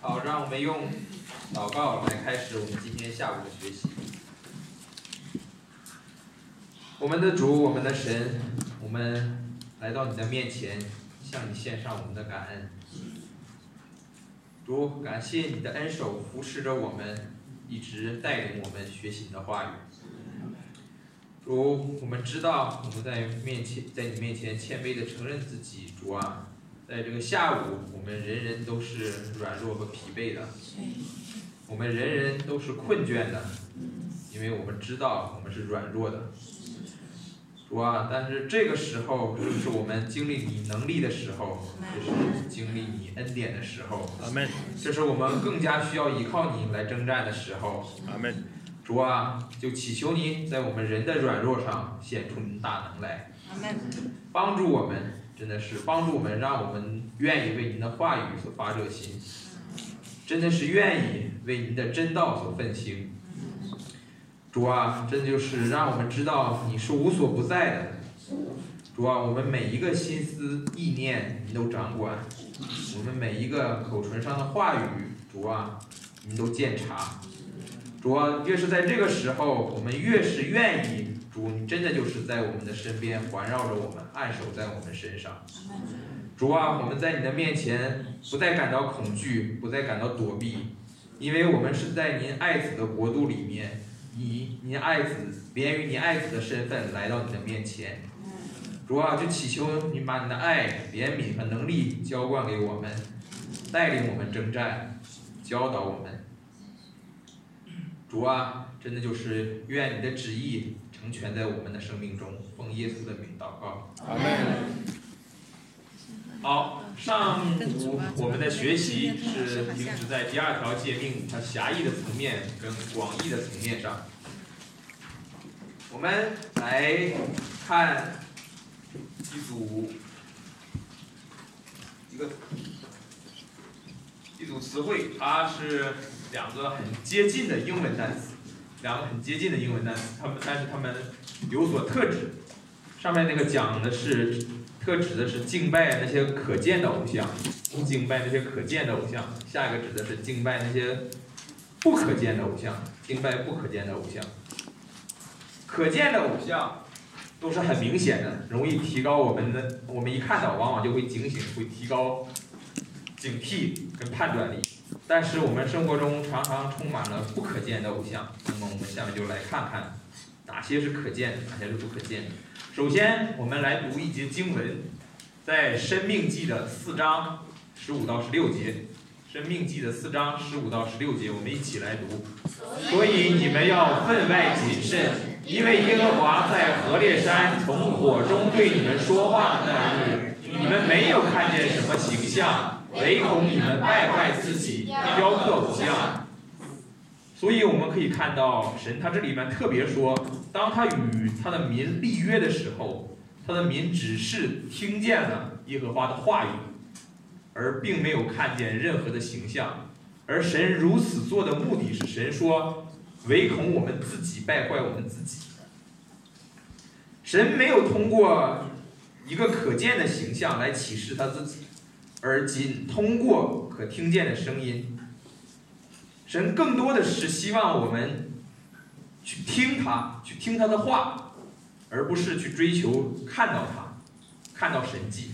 好，让我们用祷告来开始我们今天下午的学习。我们的主，我们的神，我们来到你的面前，向你献上我们的感恩。主，感谢你的恩手扶持着我们，一直带领我们学习你的话语。主，我们知道我们在你面前谦卑地承认自己。主啊，在这个下午，我们人人都是软弱和疲惫的，我们人人都是困倦的，因为我们知道我们是软弱的。主啊，但是这个时候是我们经历你能力的时候，这是经历你恩典的时候。 阿门。 这是我们更加需要依靠你来征战的时候。 阿门。 主啊，就祈求你在我们人的软弱上显出你大能来，帮助我们，真的是帮助我们，让我们愿意为您的话语所发热心，真的是愿意为您的真道所奋兴。主啊，真就是让我们知道你是无所不在的。主啊，我们每一个心思意念您都掌管，我们每一个口唇上的话语，主啊，您都鉴察。主啊，越是在这个时候，我们越是愿意，主，你真的就是在我们的身边环绕着我们，按手在我们身上。主啊，我们在你的面前不再感到恐惧，不再感到躲避，因为我们是在您爱子的国度里面，以您爱子连于您爱子的身份来到你的面前。主啊，就祈求你把你的爱、怜悯和能力浇灌给我们，带领我们征战，教导我们。主啊，真的就是愿你的旨意成全在我们的生命中，奉耶稣的名祷告。 阿门。 好，上午我们的学习是停止在第2条诫命它狭义的层面跟广义的层面上。我们来看一组词汇，它是两个很接近的英文单词，但是它们有所特指。上面那个讲的是特指的是敬拜那些可见的偶像，下一个指的是敬拜那些不可见的偶像，可见的偶像都是很明显的，容易提高我们一看到往往就会警醒，会提高警惕跟判断力。但是我们生活中常常充满了不可见的偶像，那么我们下面就来看看哪些是可见的，哪些是不可见的。首先我们来读一节经文，在申命记的4章15到16节，我们一起来读。所以你们要分外谨慎，因为耶和华在何烈山从火中对你们说话那日，你们没有看见什么形象，唯恐你们败坏自己，雕刻偶像。所以我们可以看到，神他这里面特别说，当他与他的民立约的时候，他的民只是听见了耶和华的话语，而并没有看见任何的形象。而神如此做的目的是，神说，唯恐我们自己败坏我们自己。神没有通过一个可见的形象来启示他自己，而仅通过可听见的声音。神更多的是希望我们去听他的话，而不是去追求看到他，看到神迹。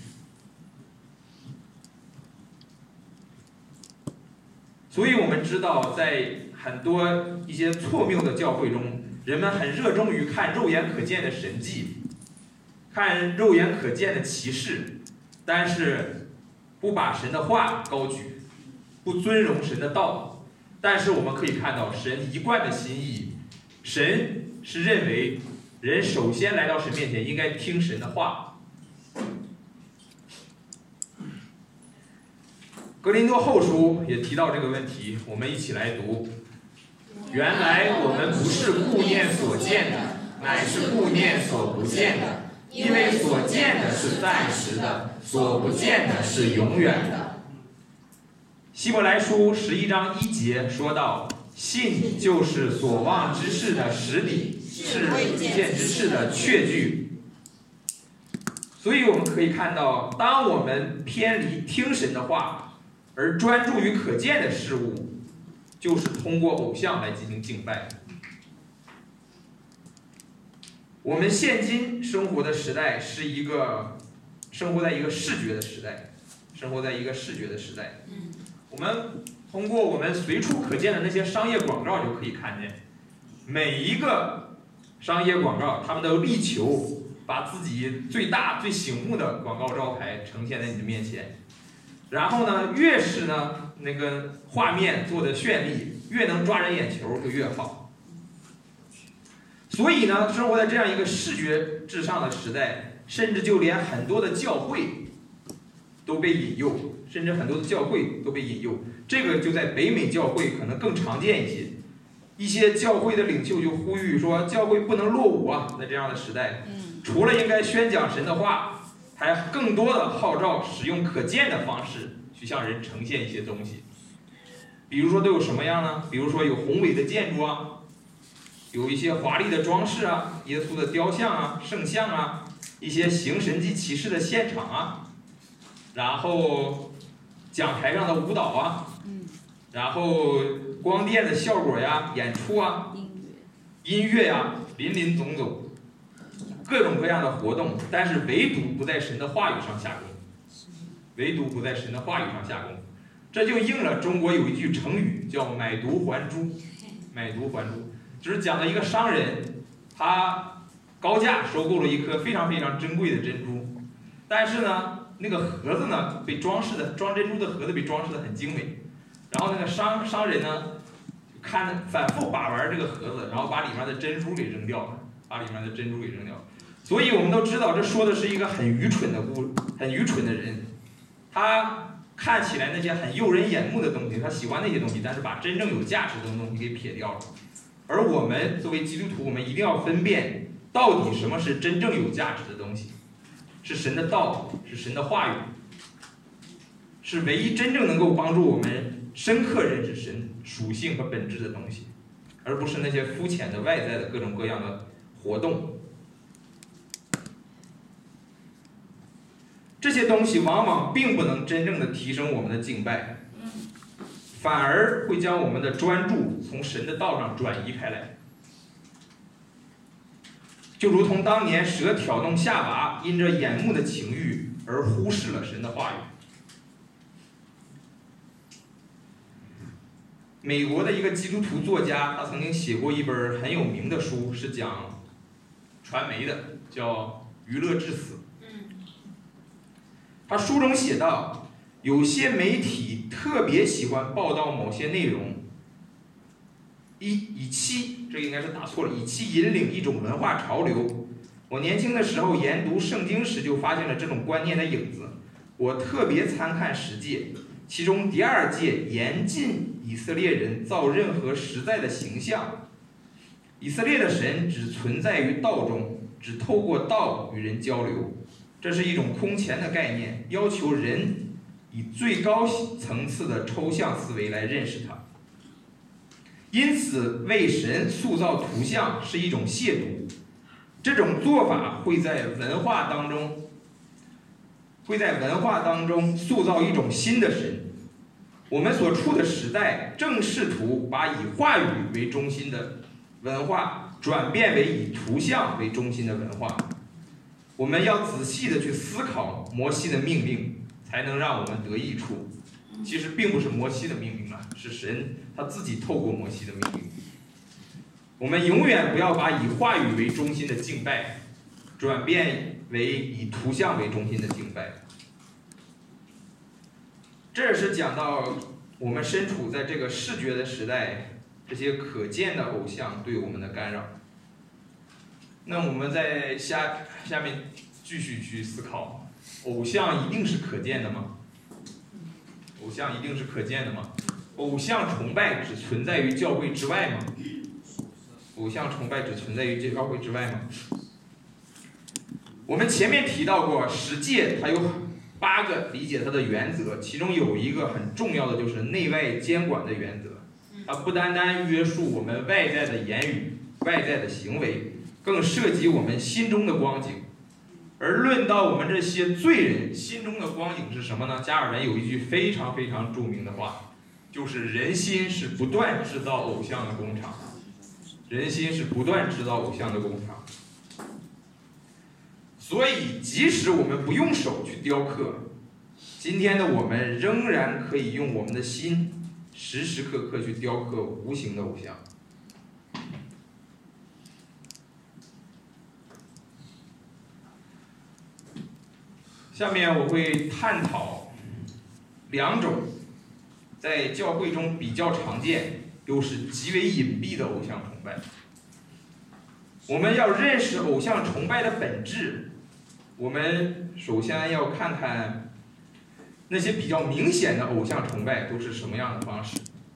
所以我们知道，在很多一些错谬的教会中，人们很热衷于看肉眼可见的神迹，看肉眼可见的奇事，但是不把神的话高举，不尊荣神的道。但是我们可以看到神一贯的心意，神是认为人首先来到神面前应该听神的话。格林多后书也提到这个问题，我们一起来读。原来我们不是顾念所见的，乃是顾念所不见的，因为所见的是暂时的，所不见的是永远的。希伯来书11章1节说到，信就是所望之事的实底，是未见之事的确据。所以我们可以看到，当我们偏离听神的话， 而专注于可见的事物，就是通过偶像来进行敬拜。我们现今生活的时代是生活在一个视觉的时代，我们通过我们随处可见的那些商业广告就可以看见，每一个商业广告他们都力求把自己最大最醒目的广告招牌呈现在你的面前，然后呢，越是呢那个画面做的绚丽，越能抓人眼球就越好。所以呢，生活在这样一个视觉至上的时代，甚至就连很多的教会都被引诱，这个就在北美教会可能更常见一些。一些教会的领袖就呼吁说，教会不能落伍啊！在这样的时代，除了应该宣讲神的话，还更多的号召使用可见的方式去向人呈现一些东西。比如说都有什么样呢？比如说有宏伟的建筑啊，有一些华丽的装饰啊，耶稣的雕像啊、圣像啊，一些行神迹奇事的现场啊，然后讲台上的舞蹈啊，然后光电的效果呀、演出啊、音乐呀，林林总总，各种各样的活动，但是唯独不在神的话语上下功，这就应了中国有一句成语叫买椟还珠，就是讲的一个商人，他高价收购了一颗非常非常珍贵的珍珠，但是呢，那个盒子呢被装珍珠的盒子被装饰的很精美，然后那个商人呢，反复把玩这个盒子，然后把里面的珍珠给扔掉了，所以我们都知道，这说的是一个很愚蠢的人，他看起来那些很诱人眼目的东西，他喜欢那些东西，但是把真正有价值的东西给撇掉了。而我们作为基督徒，我们一定要分辨到底什么是真正有价值的东西，是神的道，是神的话语，是唯一真正能够帮助我们深刻认识神属性和本质的东西，而不是那些肤浅的外在的各种各样的活动。这些东西往往并不能真正的提升我们的敬拜，反而会将我们的专注从神的道上转移开来，就如同当年蛇挑动夏娃，因着眼目的情欲而忽视了神的话语。美国的一个基督徒作家，他曾经写过一本很有名的书，是讲传媒的，叫《娱乐至死》。他书中写道，有些媒体特别喜欢报道某些内容，以期引领一种文化潮流。我年轻的时候研读圣经时就发现了这种观念的影子。我特别参看10诫，其中第2诫严禁以色列人造任何实在的形象。以色列的神只存在于道中，只透过道与人交流。这是一种空前的概念，要求人以最高层次的抽象思维来认识它。因此，为神塑造图像是一种亵渎。这种做法会在文化当中塑造一种新的神。我们所处的时代正试图把以话语为中心的文化转变为以图像为中心的文化。我们要仔细的去思考摩西的命令，才能让我们得益处。其实并不是摩西的命令啊，是神他自己透过摩西的命令。我们永远不要把以话语为中心的敬拜转变为以图像为中心的敬拜。这是讲到我们身处在这个视觉的时代，这些可见的偶像对我们的干扰。那我们在下面继续去思考，偶像一定是可见的吗？偶像崇拜只存在于教会之外吗？我们前面提到过10诫，它有8个理解它的原则，其中有一个很重要的就是内外监管的原则。它不单单约束我们外在的言语、外在的行为，更涉及我们心中的光景。 而论到我们这些罪人心中的光景是什么呢？加尔文有一句非常非常著名的话，就是人心是不断制造偶像的工厂，人心是不断制造偶像的工厂。所以即使我们不用手去雕刻，今天的我们仍然可以用我们的心时时刻刻去雕刻无形的偶像。下面我会探讨2种在教会中比较常见又是极为隐蔽的偶像崇拜。我们要认识偶像崇拜的本质，我们首先要看看那些比较明显的偶像崇拜都是什么样的方式。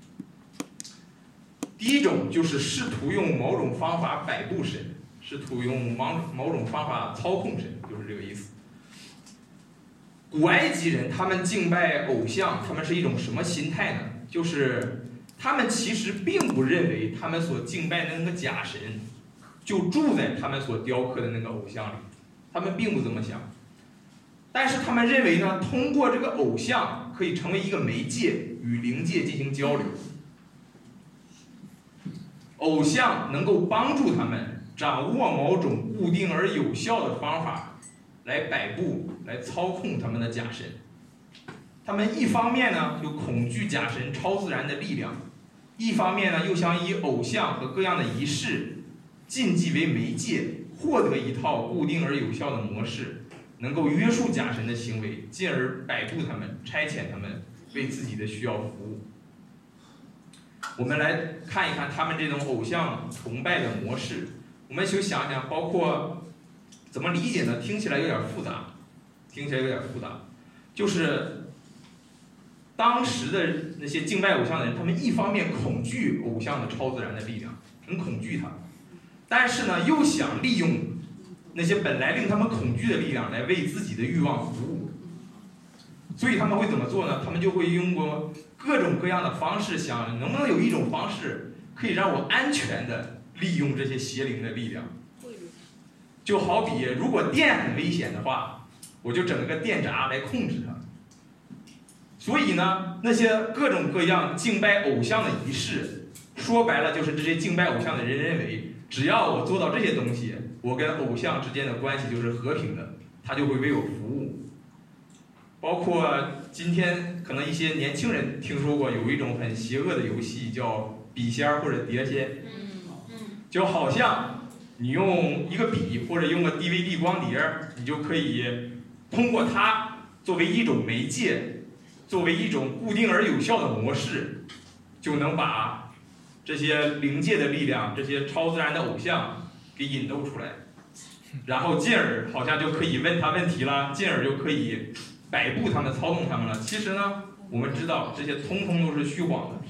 第一种就是试图用某种方法摆布神，试图用某种方法操控神，就是这个意思。古埃及人他们敬拜偶像，他们是一种什么心态呢？就是他们其实并不认为他们所敬拜的那个假神就住在他们所雕刻的那个偶像里，他们并不这么想。但是他们认为呢，通过这个偶像可以成为一个媒介，与灵界进行交流。偶像能够帮助他们掌握某种固定而有效的方法来摆布，来操控他们的假神。他们一方面呢就恐惧假神超自然的力量，一方面呢又想以偶像和各样的仪式禁忌为媒介，获得一套固定而有效的模式，能够约束假神的行为，进而摆布他们，差遣他们为自己的需要服务。我们来看一看他们这种偶像崇拜的模式，我们就想想，包括怎么理解呢？听起来有点复杂，就是当时的那些敬拜偶像的人，他们一方面恐惧偶像的超自然的力量，很恐惧它，但是呢，又想利用那些本来令他们恐惧的力量来为自己的欲望服务。所以他们会怎么做呢？他们就会用过各种各样的方式，想能不能有一种方式可以让我安全的利用这些邪灵的力量。就好比如果电很危险的话，我就整个电闸来控制它。所以呢，那些各种各样敬拜偶像的仪式，说白了就是这些敬拜偶像的人认为，只要我做到这些东西，我跟偶像之间的关系就是和平的，他就会为我服务。包括今天可能一些年轻人听说过有一种很邪恶的游戏叫笔仙或者碟仙，就好像你用一个笔或者用个 DVD 光碟，你就可以通过它作为一种媒介，作为一种固定而有效的模式，就能把这些灵界的力量，这些超自然的偶像给引逗出来，然后进而好像就可以问他问题了，进而就可以摆布他们，操纵他们了。其实呢，我们知道这些通通都是虚晃的，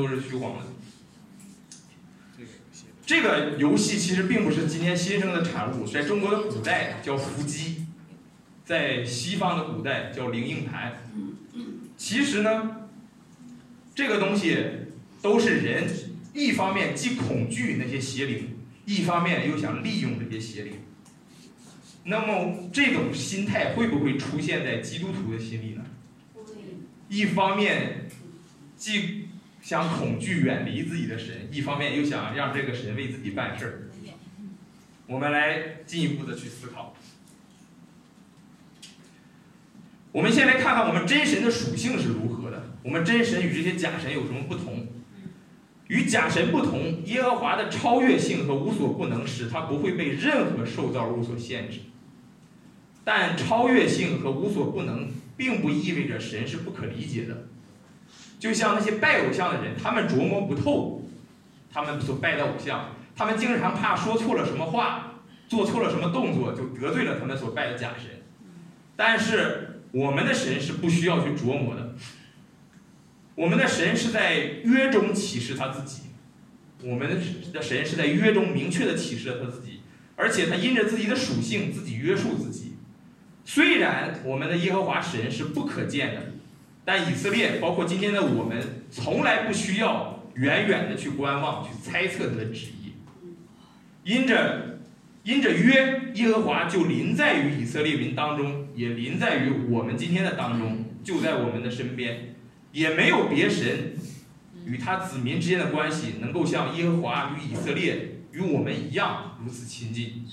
这个游戏其实并不是今天新生的产物，在中国的古代叫伏击，在西方的古代叫灵应台。其实呢，这个东西都是人一方面既恐惧那些邪灵，一方面又想利用这些邪灵。那么这种心态会不会出现在基督徒的心里呢？一方面既想恐惧远离自己的神，一方面又想让这个神为自己办事儿。我们来进一步的去思考。我们先来看看我们真神的属性是如何的。我们真神与这些假神有什么不同？与假神不同，耶和华的超越性和无所不能使他不会被任何受造物所限制。但超越性和无所不能并不意味着神是不可理解的。就像那些拜偶像的人，他们琢磨不透他们所拜的偶像，他们经常怕说错了什么话，做错了什么动作，就得罪了他们所拜的假神。但是我们的神是不需要去琢磨的，我们的神是在约中启示他自己，我们的神是在约中明确的启示了他自己，而且他因着自己的属性自己约束自己。虽然我们的耶和华神是不可见的，但以色列包括今天的我们从来不需要远远的去观望，去猜测他的旨意。因着因着约，耶和华就临在于以色列民当中，也临在于我们今天的当中，就在我们的身边，也没有别神与他子民之间的关系能够像耶和华与以色列与我们一样如此亲近。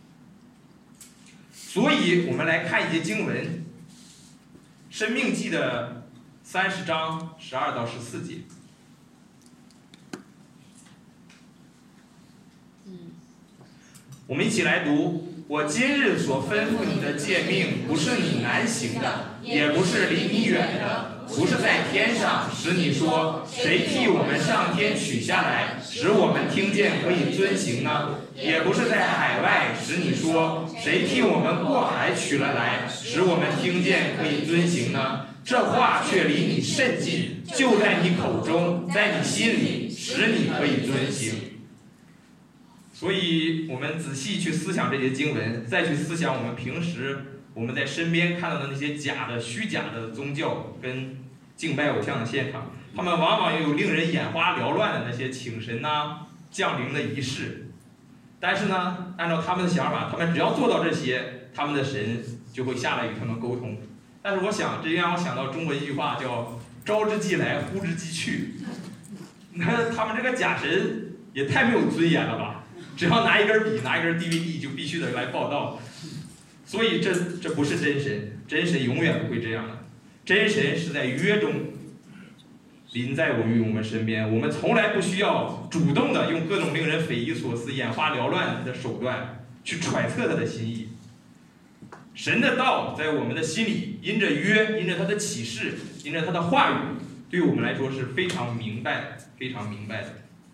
所以我们来看一些经文，申命记的30章12到14节。我们一起来读：我今日所吩咐你的诫命，不是你难行的，也不是离你远的，不是在天上，使你说谁替我们上天取下来，使我们听见可以遵行呢？也不是在海外，使你说谁替我们过海取了来，使我们听见可以遵行呢？这话却离你甚近，就在你口中，在你心里，使你可以遵行。所以我们仔细去思想这些经文，再去思想我们平时我们在身边看到的那些虚假的宗教跟敬拜偶像的现场，他们往往有令人眼花缭乱的那些请神降临的仪式。但是呢，按照他们的想法，他们只要做到这些，他们的神就会下来与他们沟通。但是我想，这让我想到中国一句话叫“招之即来，呼之即去”。那他们这个假神也太没有尊严了吧！只要拿一根笔，拿一根 DVD 就必须得来报道。所以这不是真神，真神永远不会这样的。真神是在约中临在于我们身边，我们从来不需要主动的用各种令人匪夷所思、眼花缭乱的手段去揣测他的心意。神的道在我们的心里，因着约，因着他的启示，因着他的话语，对我们来说是非常明白的，非常明白的。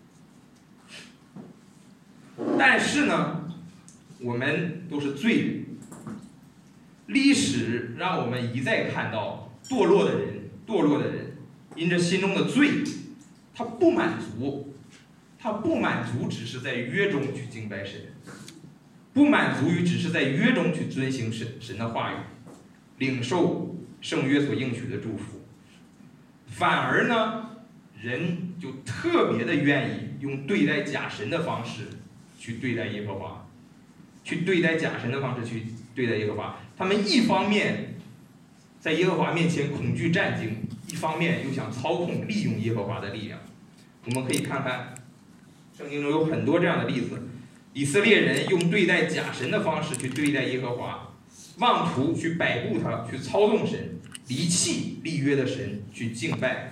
但是呢，我们都是罪人，历史让我们一再看到堕落的人，因着心中的罪，他不满足只是在约中去敬拜神，不满足于只是在约中去遵行神的话语，领受圣约所应许的祝福，反而呢，人就特别的愿意用对待假神的方式去对待耶和华，去对待假神的方式去对待耶和华。他们一方面在耶和华面前恐惧战惊，一方面又想操控利用耶和华的力量。我们可以看看圣经中有很多这样的例子，以色列人用对待假神的方式去对待耶和华，妄图去摆布他，去操纵神，离弃立约的神去敬拜。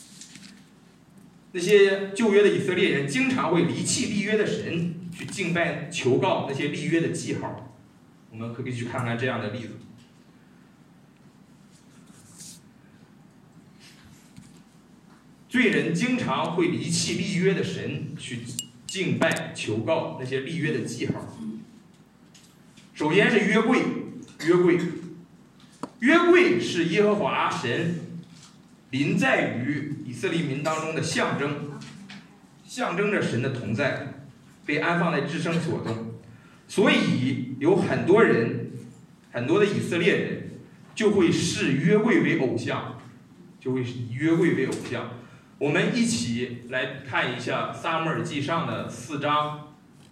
那些旧约的以色列人经常会离弃立约的神，去敬拜求告那些立约的记号。我们可以去看看这样的例子。罪人经常会离弃立约的神，去敬拜求告那些立约的记号。首先是约柜，约柜是耶和华神临在于以色列民当中的象征，象征着神的同在，被安放在至圣所中。所以有很多的以色列人就会视约柜为偶像，以约柜为偶像。我们一起来看一下撒母耳记上的4章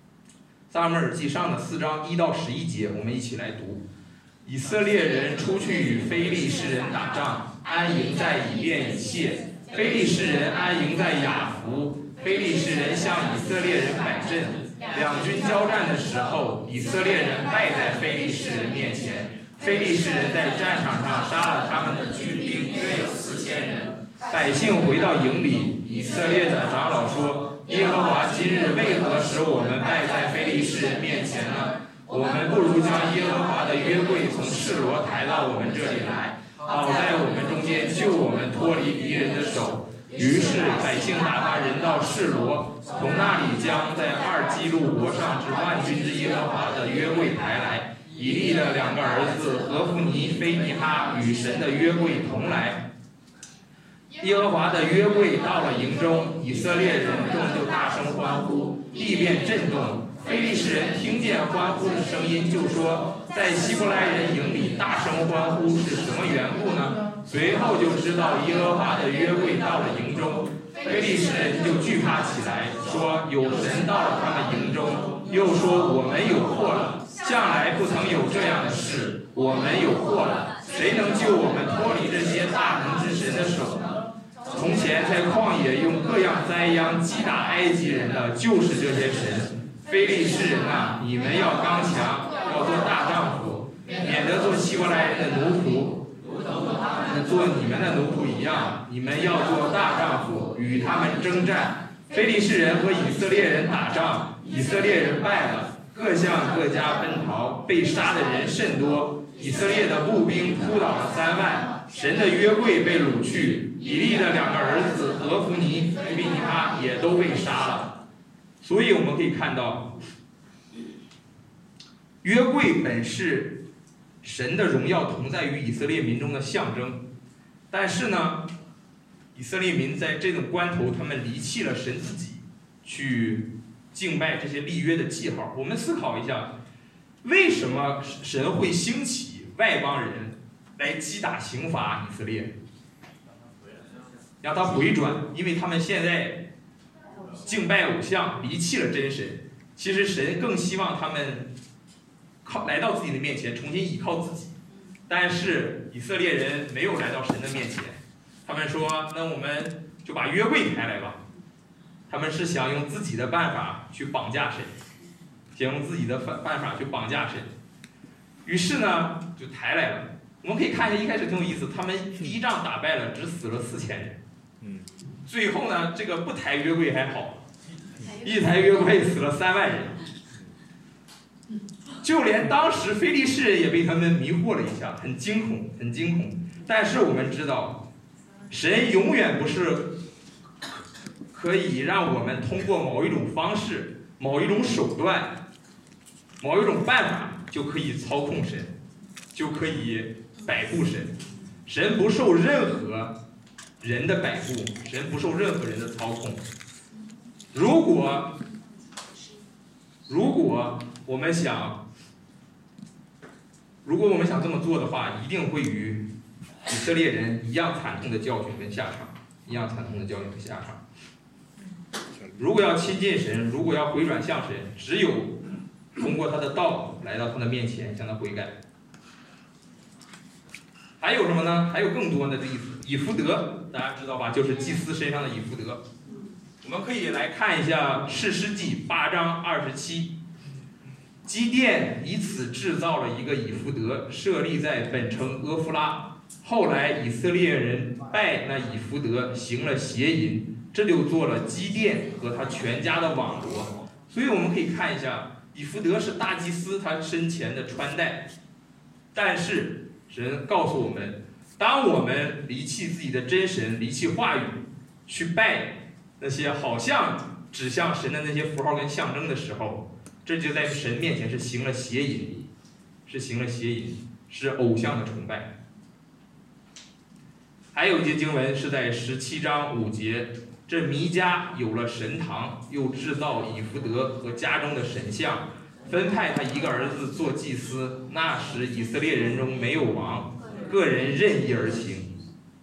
1到11节，我们一起来读。以色列人出去与非利士人打仗，安营在以便以谢。非利士人安营在雅弗，非利士人向以色列人摆阵。两军交战的时候，以色列人败在非利士人面前。非利士人在战场上杀了他们的军兵，约有4000人。百姓回到营里，以色列的长老说：“耶和华今日为何使我们败在非利士人面前呢？我们不如将耶和华的约柜从示罗抬到我们这里来，好在我们中间救我们脱离敌人的手。”于是百姓打发人到示罗，从那里将在2基路伯上之万军之耶和华的约柜抬来。以利的2个儿子何弗尼、菲尼哈与神的约柜同来。耶和华的约柜到了营中，以色列人众就大声欢呼，地便震动。非利士人听见欢呼的声音，就说：“在希伯来人营里大声欢呼是什么缘故呢？”随后就知道耶和华的约柜到了营中，非利士人就惧怕起来，说：“有神到了他们营中。” 又说我们有祸了，向来不曾有这样的事，我们有祸了，谁能救我们脱离这些大能之神的手呢？从前在旷野用各样灾殃击打埃及人的，就是这些神。非利士人啊，你们要刚强，要做大丈夫，免得做希伯来人的奴仆，做你们的奴仆一样。你们要做大丈夫，与他们征战。非利士人和以色列人打仗，以色列人败了，各向各家奔逃，被杀的人甚多。以色列的步兵扑倒了3万，神的约柜被掳去，以利的2个儿子俄弗尼、菲比尼哈也都被杀了。所以我们可以看到，约柜本是神的荣耀同在于以色列民中的象征，但是呢，以色列民在这种关头，他们离弃了神自己，去敬拜这些立约的记号。我们思考一下，为什么神会兴起外邦人来击打刑罚以色列，让他回转？因为他们现在敬拜偶像，离弃了真神。其实神更希望他们来到自己的面前，重新依靠自己。但是以色列人没有来到神的面前，他们说：“那我们就把约柜抬来吧。”他们是想用自己的办法去绑架神，想用自己的办法去绑架神。于是呢，就抬来了。我们可以看一下，一开始挺有意思，他们第一仗打败了，只死了4000人。最后呢，这个不抬约柜还好，一抬约柜死了3万人。就连当时非利士人也被他们迷惑了一下，很惊恐，很惊恐。但是我们知道，神永远不是可以让我们通过某一种方式、某一种手段、某一种办法就可以操控神，就可以摆布神。神不受任何人的摆布，神不受任何人的操控。如果我们想这么做的话，一定会与以色列人一样惨痛的教训跟下场，如果要亲近神，如果要回转向神，只有通过他的道来到他的面前，向他悔改。还有什么呢？还有更多的例子。以弗得，大家知道吧？就是祭司身上的以弗得。我们可以来看一下《士师记》8章27。基甸以此制造了一个以弗得，设立在本城阿夫拉。后来以色列人拜那以弗得，行了邪淫，这就做了基甸和他全家的网罗。所以我们可以看一下，以弗得是大祭司他身前的穿戴。但是神告诉我们，当我们离弃自己的真神，离弃话语，去拜那些好像指向神的那些符号跟象征的时候，这就在神面前是行了邪淫，是偶像的崇拜。还有一节经文是在17章5节，这弥迦有了神堂，又制造以弗得和家中的神像，分派他一个儿子做祭司。那时以色列人中没有王，个人任意而行。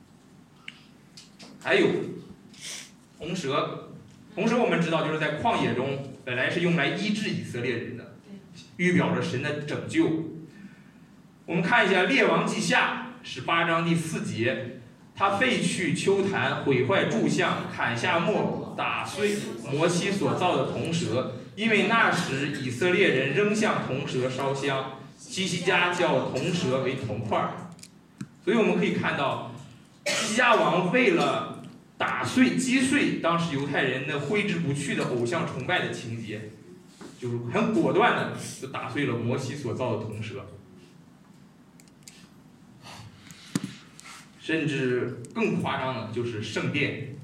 还有红蛇我们知道就是在旷野中本来是用来医治以色列人的，预表着神的拯救。我们看一下列王记下18章第4节，他废去丘坛，毁坏柱像，砍下木偶，打碎摩西所造的铜蛇，因为那时以色列人仍向铜蛇烧香，希西家叫铜蛇为铜块。所以我们可以看到，希西家王为了击碎当时犹太人的挥之不去的偶像崇拜的情节，就很果断的就打碎了摩西所造的铜蛇。甚至更夸张的就是圣殿。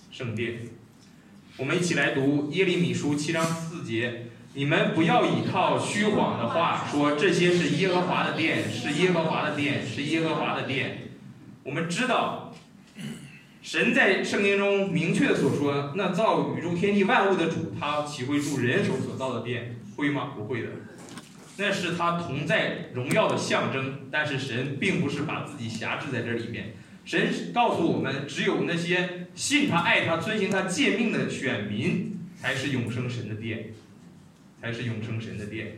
我们一起来读耶利米书7章4节，你们不要倚靠虚谎的话，说这些是耶和华的殿，是耶和华的殿，是耶和华的殿。我们知道神在圣经中明确的所说，那造宇宙天地万物的主，他岂会住人手所造的殿？会吗？不会的。那是他同在荣耀的象征，但是神并不是把自己辖制在这里面。神告诉我们，只有那些信他、爱他、遵行他诫命的选民，才是永生神的殿。 才是永生神的殿。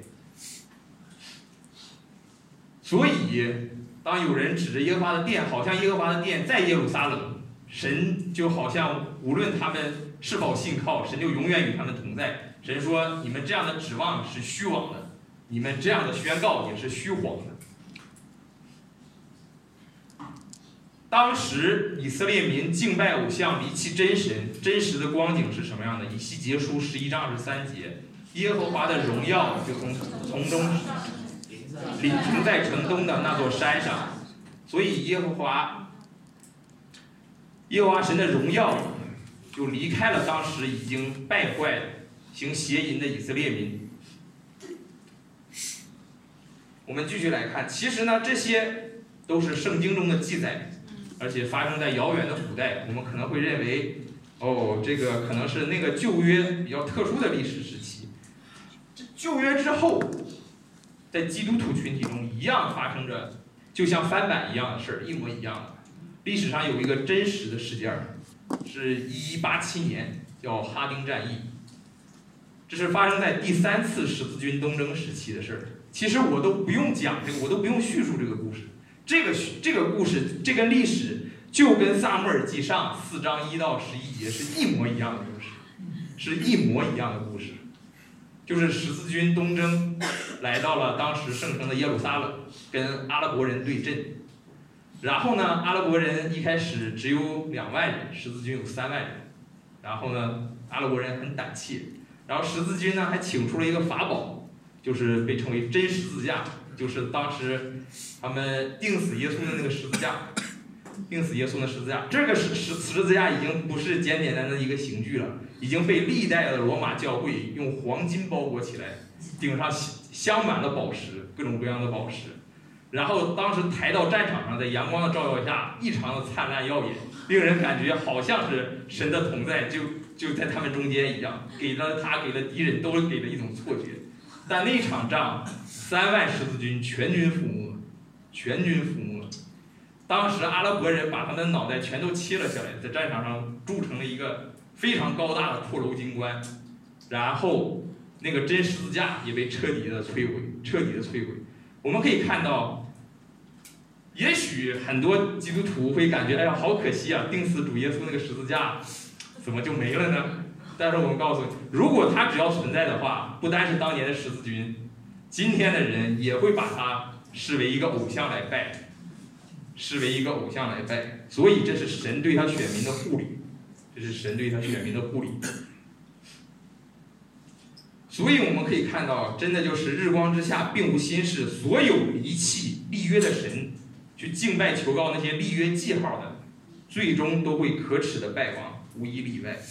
所以，当有人指着耶和华的殿，好像耶和华的殿在耶路撒冷，神就好像无论他们是否信靠，神就永远与他们同在。神说：“你们这样的指望是虚妄的，你们这样的宣告也是虚谎的。”当时以色列民敬拜偶像，离弃真神，真实的光景是什么样的？以西结书11章23节，耶和华的荣耀就从中临停在城东的那座山上。所以耶和华神的荣耀就离开了当时已经败坏行邪淫的以色列民。我们继续来看，其实呢，这些都是圣经中的记载，而且发生在遥远的古代。我们可能会认为，这个可能是那个旧约比较特殊的历史时期。旧约之后，在基督徒群体中一样发生着就像翻版一样的事儿，一模一样的。历史上有一个真实的事件，是1187年，叫哈丁战役。这是发生在第3次十字军东征时期的事儿。其实我都不用讲这个，我都不用叙述这个故事。这个故事，这个历史就跟撒母耳记上4章1到11节是一模一样的故事，是一模一样的故事。就是十字军东征来到了当时圣城的耶路撒冷，跟阿拉伯人对阵。然后呢，阿拉伯人一开始只有2万人，十字军有3万人。然后呢，阿拉伯人很胆怯，然后十字军呢还请出了一个法宝，就是被称为真十字架，就是当时他们钉死耶稣的那个十字架。钉死耶稣的十字架，这个十字架已经不是简简单单的一个刑具了，已经被历代的罗马教会用黄金包裹起来，顶上镶满了宝石，各种各样的宝石。然后当时抬到战场上，在阳光的照耀下，异常的灿烂耀眼，令人感觉好像是神的同在就在他们中间一样，给了敌人都给了一种错觉。但那场仗，3万十字军全军覆没，全军覆没。当时阿拉伯人把他们的脑袋全都切了下来，在战场上筑成了一个非常高大的骷髅金棺，然后那个真十字架也被彻底的摧毁。我们可以看到，也许很多基督徒会感觉，哎呀，好可惜啊，钉死主耶稣那个十字架怎么就没了呢？但是我们告诉你，如果它只要存在的话，不单是当年的十字军，今天的人也会把它视为一个偶像来拜。所以这是神对他选民的护理，所以我们可以看到，真的就是日光之下并无新事，所有离弃立约的神，去敬拜求告那些立约记号的，最终都会可耻的败亡，无一例外。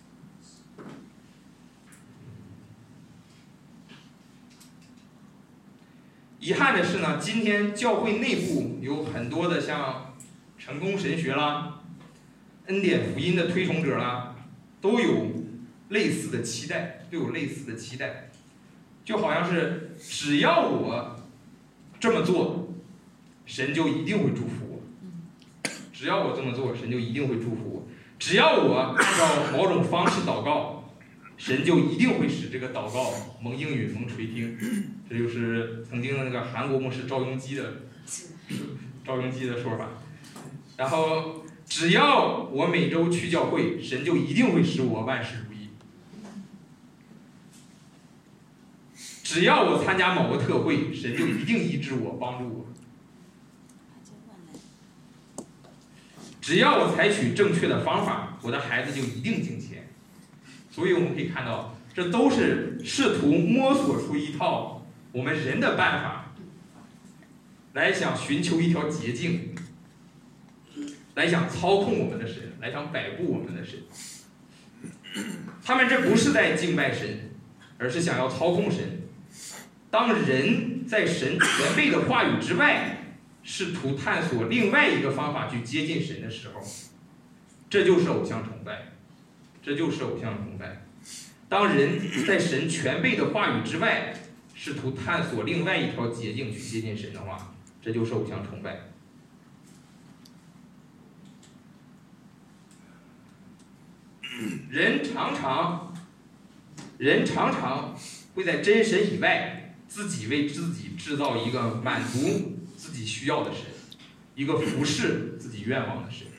遗憾的是呢，今天教会内部有很多的像成功神学啦、恩典福音的推崇者啦，都有类似的期待，就好像是只要我这么做，神就一定会祝福我；只要我这么做，神就一定会祝福我；只要我按照某种方式祷告，神就一定会使这个祷告蒙应允、蒙垂听。这就是曾经的那个韩国牧师赵镕基的说法。然后，只要我每周去教会，神就一定会使我万事如意。只要我参加某个特会，神就一定医治我、帮助我。只要我采取正确的方法，我的孩子就一定敬虔。所以我们可以看到，这都是试图摸索出一套我们人的办法，来想寻求一条捷径，来想操控我们的神，来想摆布我们的神。他们这不是在敬拜神，而是想要操控神。当人在神全备的话语之外，试图探索另外一个方法去接近神的时候，这就是偶像崇拜。当人在神全备的话语之外，试图探索另外一条捷径去接近神的话，这就是偶像崇拜。人常常会在真神以外，自己为自己制造一个满足自己需要的神，一个服侍自己愿望的神。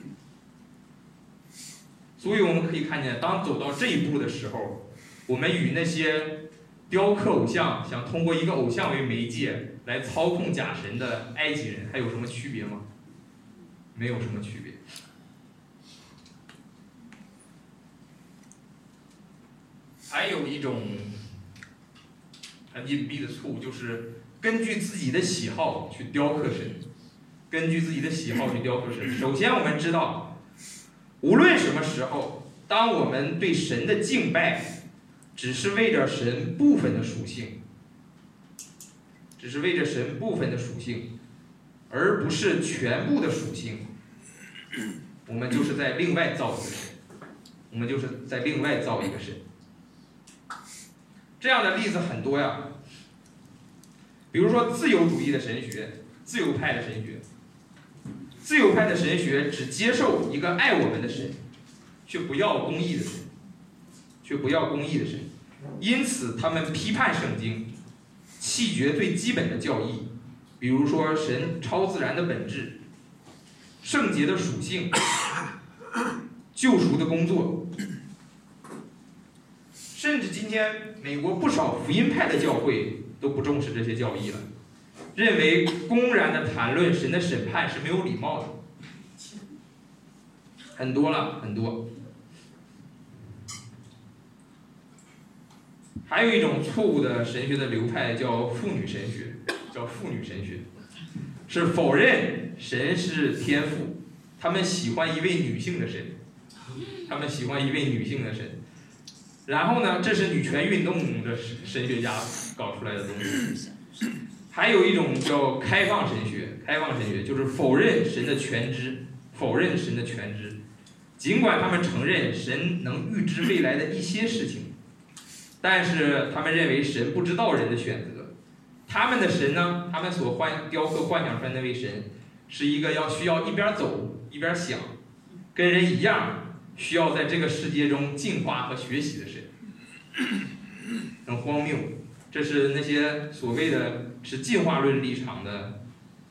所以我们可以看见，当走到这一步的时候，我们与那些雕刻偶像，想通过一个偶像为媒介来操控假神的埃及人，还有什么区别吗？没有什么区别。还有一种很隐蔽的错误，就是根据自己的喜好去雕刻神，根据自己的喜好去雕刻神。首先，我们知道，无论什么时候，当我们对神的敬拜，只是为着神部分的属性，只是为着神部分的属性，而不是全部的属性，我们就是在另外造一个神，我们就是在另外造一个神。这样的例子很多呀，比如说自由主义的神学，自由派的神学，自由派的神学只接受一个爱我们的神，却不要公义的神，却不要公义的神，因此他们批判圣经，弃绝最基本的教义，比如说神超自然的本质、圣洁的属性、救赎的工作。甚至今天美国不少福音派的教会都不重视这些教义了，认为公然的谈论神的审判是没有礼貌的，很多了，很多。还有一种错误的神学的流派叫妇女神学，是否认神是天父，他们喜欢一位女性的神，然后呢，这是女权运动的神学家搞出来的东西。还有一种叫开放神学就是否认神的全知，尽管他们承认神能预知未来的一些事情，但是他们认为神不知道人的选择。他们的神呢，他们所雕刻幻想出来的那位神，是一个需要一边走一边想，跟人一样需要在这个世界中进化和学习的神，很荒谬。这是那些所谓的持进化论立场的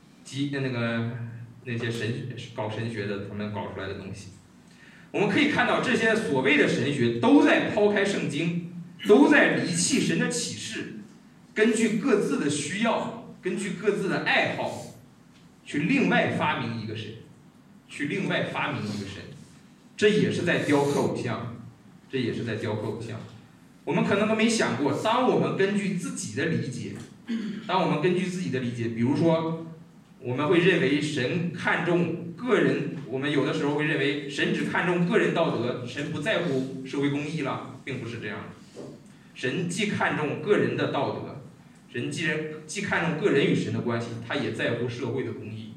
那些搞神学的，他们搞出来的东西。我们可以看到，这些所谓的神学都在抛开圣经，都在离弃神的启示，根据各自的需要，根据各自的爱好，去另外发明一个神，这也是在雕刻偶像，我们可能都没想过，当我们根据自己的理解，比如说，我们会认为神看重个人，我们有的时候会认为神只看重个人道德，神不在乎社会公义了，并不是这样的。神既看重个人的道德，神既看重个人与神的关系，他也在乎社会的公义，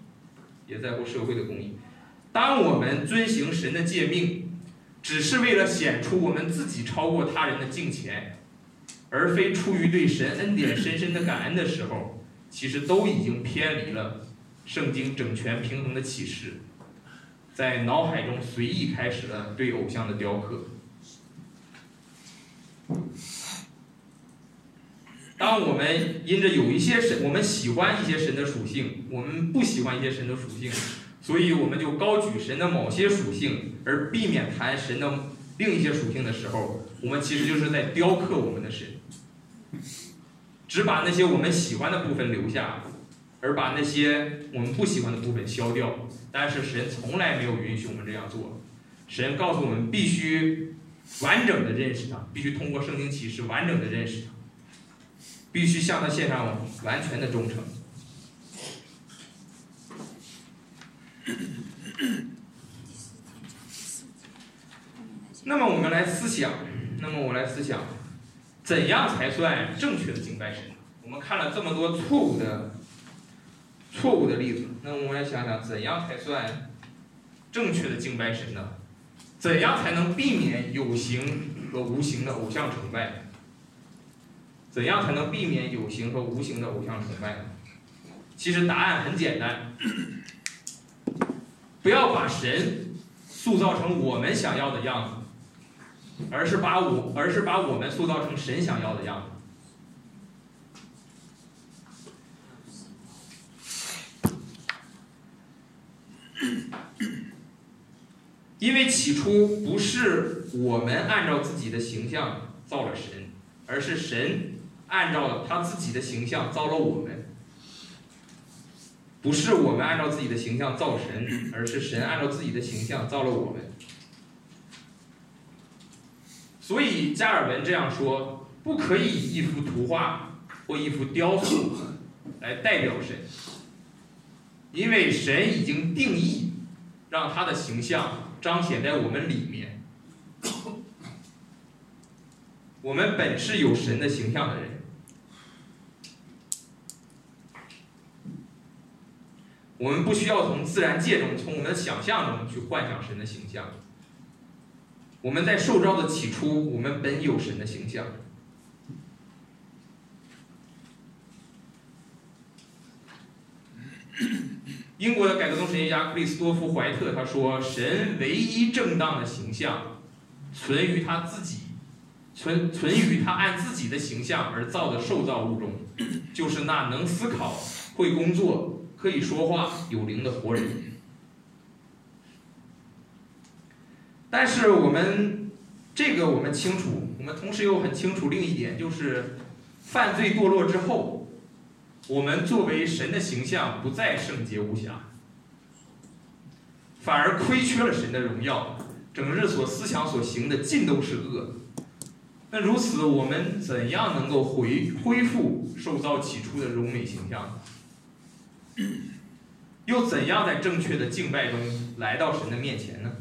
当我们遵行神的诫命，只是为了显出我们自己超过他人的敬虔，而非出于对神恩典深深的感恩的时候，其实都已经偏离了圣经整全平衡的启示，在脑海中随意开始了对偶像的雕刻。当我们因着有一些神，我们喜欢一些神的属性，我们不喜欢一些神的属性，所以我们就高举神的某些属性，而避免谈神的另一些属性的时候，我们其实就是在雕刻我们的神，只把那些我们喜欢的部分留下，而把那些我们不喜欢的部分消掉。但是神从来没有允许我们这样做，神告诉我们必须完整的认识他，必须通过圣经启示完整的认识他，必须向他献上完全的忠诚。那么我来思想，怎样才算正确的敬拜神？我们看了这么多错误的例子，那我们来想想，怎样才算正确的敬拜神呢？怎样才能避免有形和无形的偶像崇拜呢？其实答案很简单，不要把神塑造成我们想要的样子，而是把我们塑造成神想要的样子。 因为起初不是我们按照自己的形象造了神，而是神按照他自己的形象造了我们。不是我们按照自己的形象造神，而是神按照自己的形象造了我们。所以加尔文这样说，不可以以一幅图画或一幅雕塑来代表神，因为神已经定义让他的形象彰显在我们里面。我们本是有神的形象的人，我们不需要从自然界中，从我们的想象中去幻想神的形象。我们在受造的起初，我们本有神的形象。英国的改革宗神学家克里斯多夫·怀特他说：“神唯一正当的形象，存于他自己，存于他按自己的形象而造的受造物中，就是那能思考、会工作、可以说话、有灵的活人。”但是我们清楚，我们同时又很清楚另一点，就是犯罪堕落之后，我们作为神的形象不再圣洁无瑕，反而亏缺了神的荣耀，整日所思想所行的尽都是恶。那如此，我们怎样能够恢复受造起初的荣美形象呢？又怎样在正确的敬拜中来到神的面前呢？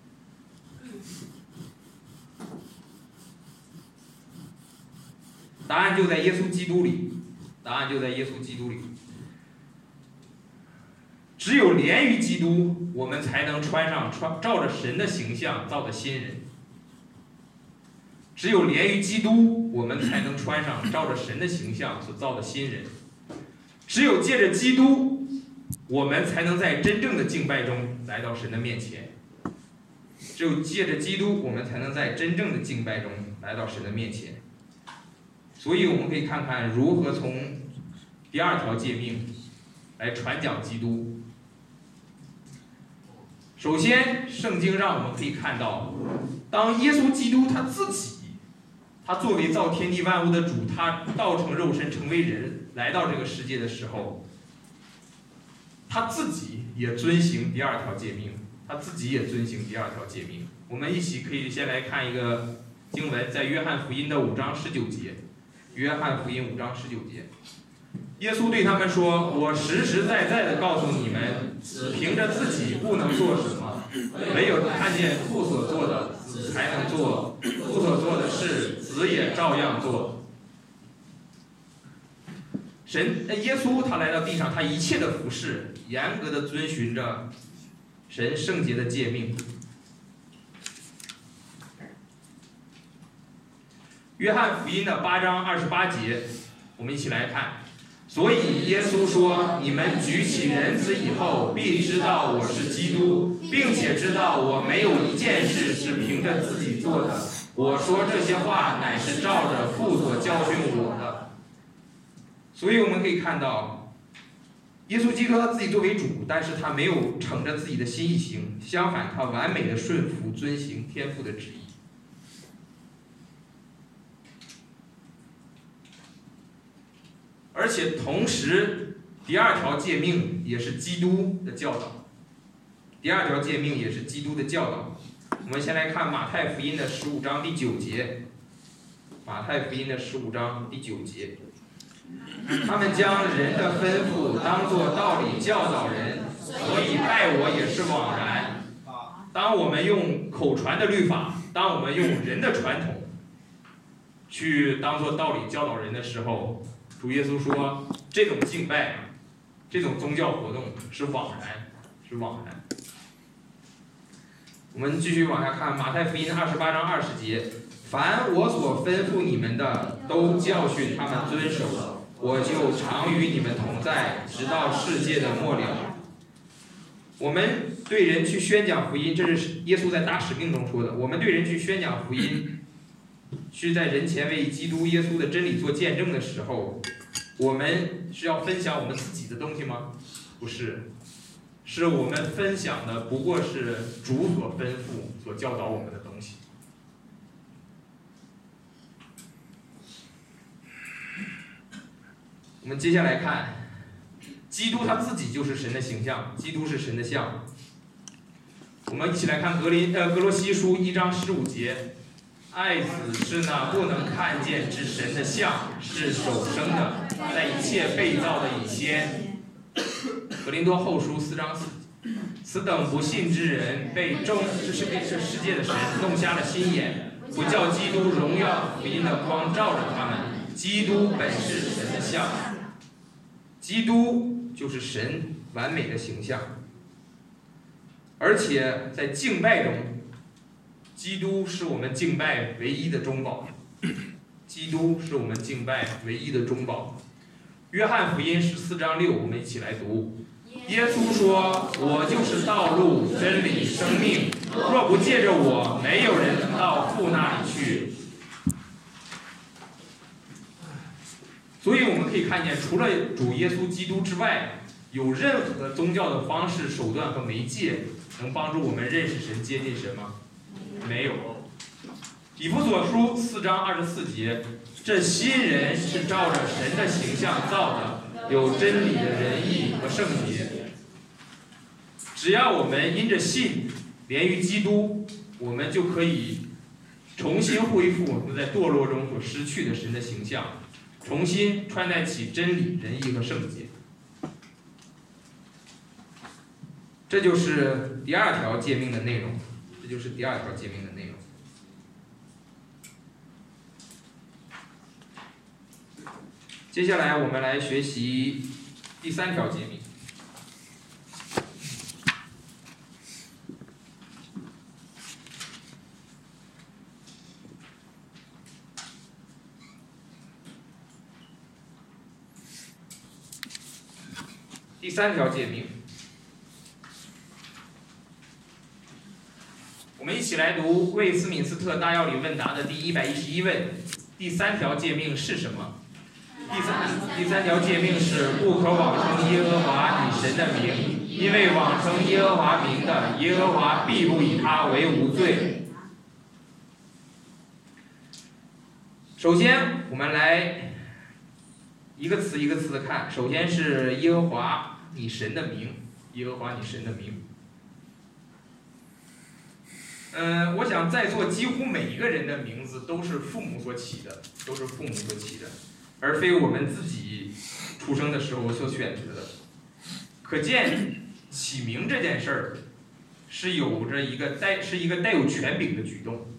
答案就在耶稣基督里，答案就在耶稣基督里。只有连于基督，我们才能穿上照着神的形象造的新人。只有连于基督，我们才能穿上照着神的形象所造的新人。只有借着基督，我们才能在真正的敬拜中来到神的面前。只有借着基督，我们才能在真正的敬拜中来到神的面前。所以我们可以看看如何从第二条诫命来传讲基督。首先，圣经让我们可以看到，当耶稣基督他自己，他作为造天地万物的主，他道成肉身成为人来到这个世界的时候，他自己也遵行第二条诫命，他自己也遵行第二条诫命。我们一起可以先来看一个经文，在约翰福音的5章19节。约翰福音5章19节，耶稣对他们说：“我实实在在的告诉你们，凭着自己不能做什么，唯有看见父所做的，子才能做；父所做的事，子也照样做。”耶稣他来到地上，他一切的服事，严格的遵循着神圣洁的诫命。约翰福音的8章28节，我们一起来看。所以耶稣说：“你们举起人子以后，必知道我是基督，并且知道我没有一件事是凭着自己做的。我说这些话，乃是照着父所教训我的。”所以我们可以看到，耶稣基督他自己作为主，但是他没有逞着自己的心意行，相反，他完美的顺服遵行天父的旨意。而且同时，第二条诫命也是基督的教导。第二条诫命也是基督的教导。我们先来看马太福音的15章第9节。马太福音的15章第9节，他们将人的吩咐当作道理教导人，所以拜我也是枉然。当我们用口传的律法，当我们用人的传统去当作道理教导人的时候，主耶稣说，这种敬拜，这种宗教活动是枉然，是枉然。我们继续往下看，马太福音28章20节，凡我所吩咐你们的，都教训他们遵守，我就常与你们同在，直到世界的末了。我们对人去宣讲福音，这是耶稣在大使命中说的。我们对人去宣讲福音，是在人前为基督耶稣的真理做见证的时候，我们是要分享我们自己的东西吗？不是， 是我们分享的不过是主所吩咐、所教导我们的东西。 我们接下来看，基督他自己就是神的形象，基督是神的像。我们一起来看哥罗西书1章15节，爱子是那不能看见之神的像，是首生的，在一切被造的以先。格林多后书4章4节，此等不信之人被这世界的神弄瞎了心眼，不叫基督荣耀福音的光照着他们。基督本是神的像，基督就是神完美的形象，而且在敬拜中，基督是我们敬拜唯一的中保。基督是我们敬拜唯一的中保。约翰福音14章6，我们一起来读。耶稣说：“我就是道路、真理、生命，若不借着我，没有人能到父那里去。”所以我们可以看见，除了主耶稣基督之外，有任何宗教的方式、手段和媒介能帮助我们认识神、接近神吗？没有。以弗所书4章24节，这新人是照着神的形象造的，有真理的仁义和圣洁。只要我们因着信连于基督，我们就可以重新恢复我们在堕落中所失去的神的形象，重新穿戴起真理、仁义和圣洁。这就是第2条诫命的内容。这就是第2条诫命的内容。接下来我们来学习第3条诫命。第3条诫命，我们一起来读魏斯敏斯特大要理问答的第111问。第3条诫命是什么？第三条诫命是不可妄称耶和华你神的名，因为妄称耶和华名的，耶和华必不以他为无罪。首先，我们来一个词一个词的看。首先是耶和华你神的名，耶和华你神的名。我想在座几乎每一个人的名字都是父母所起的，而非我们自己出生的时候所选择的。可见起名这件事儿是一个带有权柄的举动，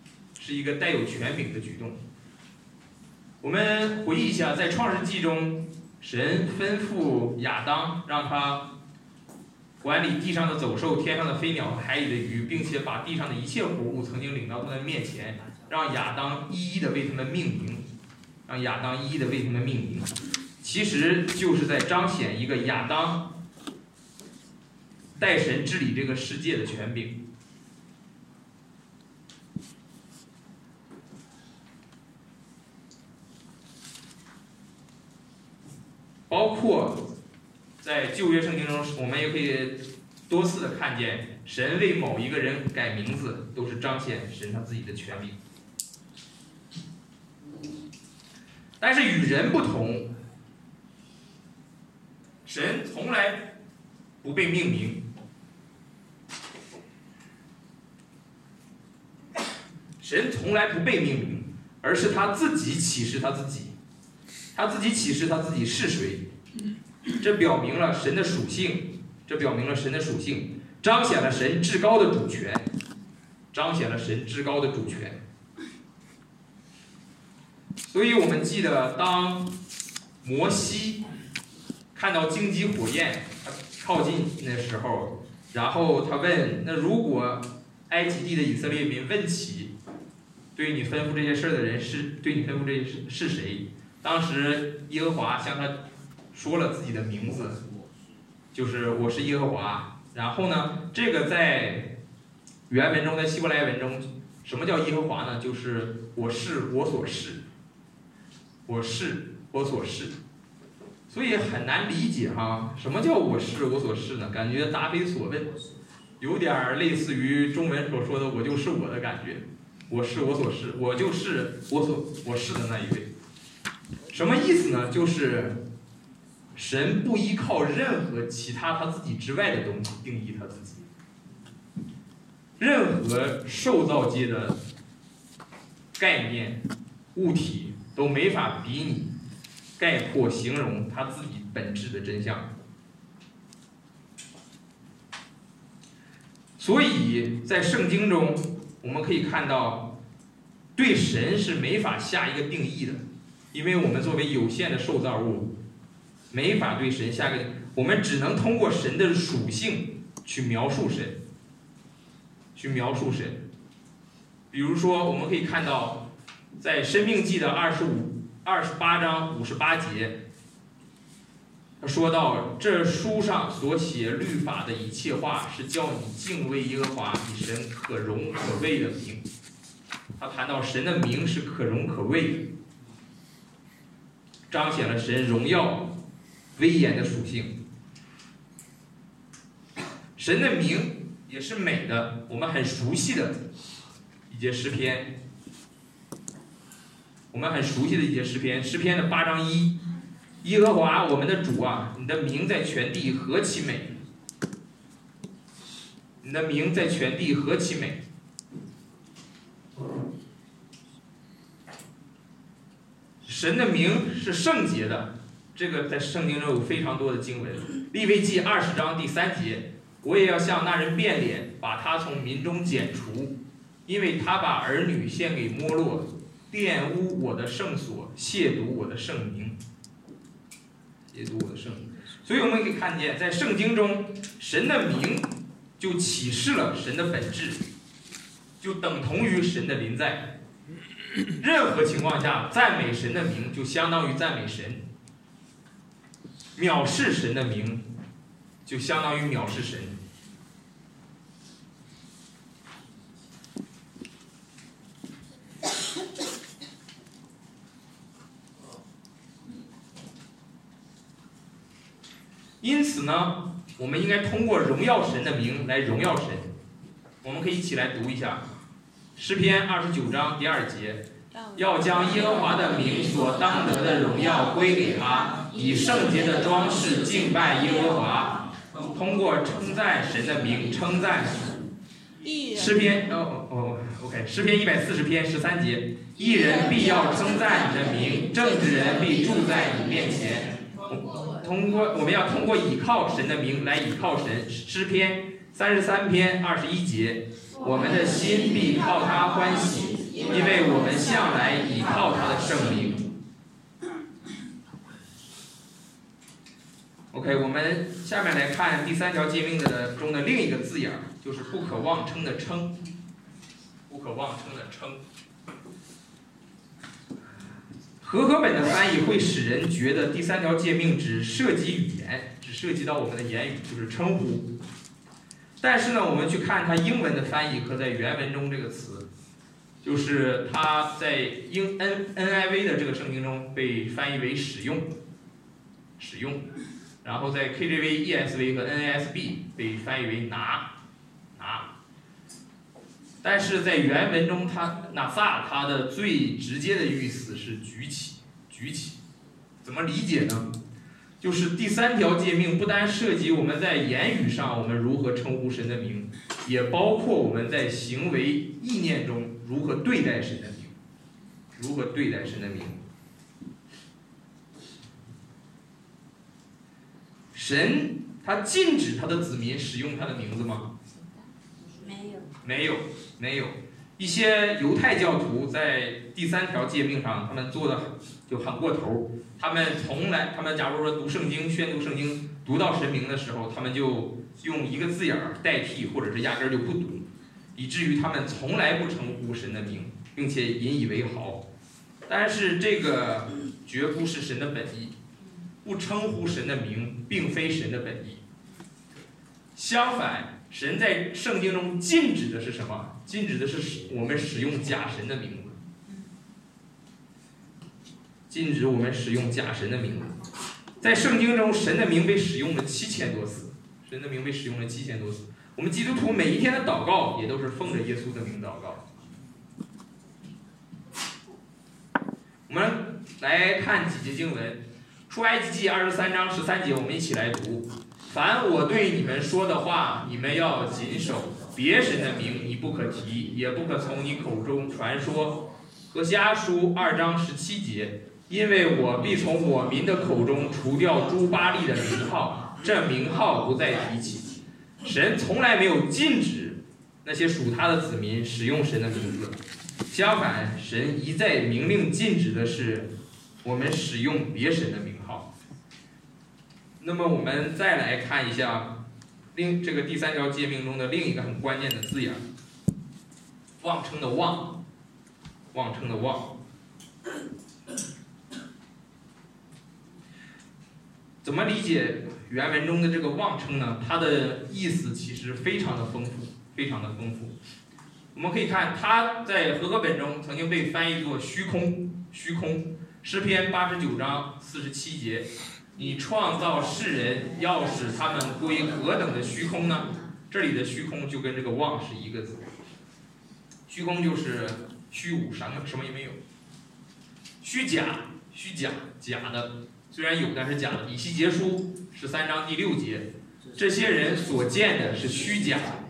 我们回忆一下，在创世纪中，神吩咐亚当让他管理地上的走兽、天上的飞鸟和海里的鱼，并且把地上的一切活物曾经领到他的面前，让亚当一一的为他们命名。其实就是在彰显一个亚当代神治理这个世界的权柄。包括在旧约圣经中，我们也可以多次的看见神为某一个人改名字，都是彰显神他自己的权柄。但是与人不同，神从来不被命名。神从来不被命名，而是他自己启示他自己。他自己启示他自己是谁，这表明了神的属性，彰显了神至高的主权，所以我们记得，当摩西看到荆棘火焰靠近的时候，然后他问：那如果埃及地的以色列民问起对你吩咐这些事的人是谁？当时耶和华向他说了自己的名字，就是我是耶和华。然后呢，这个在原文中，在希伯来文中，什么叫耶和华呢？就是我是我所是， 所以很难理解哈，什么叫我是我所是呢？感觉答非所问，有点类似于中文所说的我就是我的感觉，我是我所是，我就是我是的那一位。什么意思呢？就是神不依靠任何其他他自己之外的东西定义他自己，任何受造界的概念、物体都没法比拟、概括、形容他自己本质的真相。所以在圣经中，我们可以看到，对神是没法下一个定义的，因为我们作为有限的受造物，没法对神下个，我们只能通过神的属性去描述神，去描述神。比如说，我们可以看到，在《申命记》的28章58节，他说到：“这书上所写律法的一切话，是叫你敬畏耶和华你神可荣可畏的名。”他谈到神的名是可荣可畏的，彰显了神荣耀、威严的属性。神的名也是美的，我们很熟悉的一节诗篇，诗篇的8章1。耶和华我们的主啊，你的名在全地何其美！你的名在全地何其美！神的名是圣洁的，这个在圣经中有非常多的经文。利未记20章第3节，我也要向那人变脸，把他从民中剪除，因为他把儿女献给摩洛，玷污我的圣所，亵渎我的圣名。所以我们可以看见，在圣经中，神的名就启示了神的本质，就等同于神的临在。任何情况下，赞美神的名就相当于赞美神，藐视神的名就相当于藐视神。因此呢，我们应该通过荣耀神的名来荣耀神。我们可以一起来读一下诗篇29章第2节，要将耶和华的名所当得的荣耀归给他，以圣洁的装饰敬拜耶和华。通过称赞神的名称赞诗篇诗篇140篇13节，义人必要称赞你的名，正直人必住在你面前。我们要通过倚靠神的名来倚靠神。诗篇33篇21节，我们的心必靠他欢喜，因为我们向来倚靠他的圣名。OK， 我们下面来看第3条诫命中的另一个字眼，就是不可妄称的称。不可妄称的称。和合本的翻译会使人觉得第3条诫命只涉及语言，只涉及到我们的言语，就是称呼。但是呢，我们去看它英文的翻译和在原文中这个词，就是它在NIV 的这个圣经中被翻译为使用，然后在 KJV、ESV 和 NASB 被翻译为拿。但是在原文中，它的最直接的意思是举起。怎么理解呢？就是第3条诫命不单涉及我们在言语上我们如何称呼神的名，也包括我们在行为意念中如何对待神的名。神他禁止他的子民使用他的名字吗？没有。一些犹太教徒在第3条诫命上，他们做的就很过头。他们假如说读圣经、宣读圣经，读到神名的时候，他们就用一个字眼代替，或者是压根儿就不读，以至于他们从来不称呼神的名，并且引以为豪。但是这个绝不是神的本意，不称呼神的名，并非神的本意。相反，神在圣经中禁止的是什么？禁止的是我们使用假神的名字。禁止我们使用假神的名字。 在圣经中，神的名被使用了7000多次，神的名被使用了7000多次。我们基督徒每一天的祷告也都是奉着耶稣的名祷告。我们来看几节经文，出埃及记23章13节，我们一起来读。凡我对你们说的话，你们要谨守，别神的名你不可提，也不可从你口中传说。何西阿书2章17节，因为我必从我民的口中除掉诸巴力的名号，这名号不再提起。神从来没有禁止那些属他的子民使用神的名字，相反，神一再明令禁止的是我们使用别神的名号。那么我们再来看一下这个第3条诫命中的另一个很关键的字眼，妄称的妄，妄称的妄。怎么理解原文中的这个妄称呢？它的意思其实非常的丰富，非常的丰富。我们可以看，它在和合本中曾经被翻译作虚空，虚空。诗篇89章47节，你创造世人，要使他们归何等的虚空呢？这里的虚空就跟这个妄是一个字，虚空就是虚无，什么也没有，虚假，虚假，假的。虽然有，但是假的。以西结书13章第6节，这些人所见的是虚假的。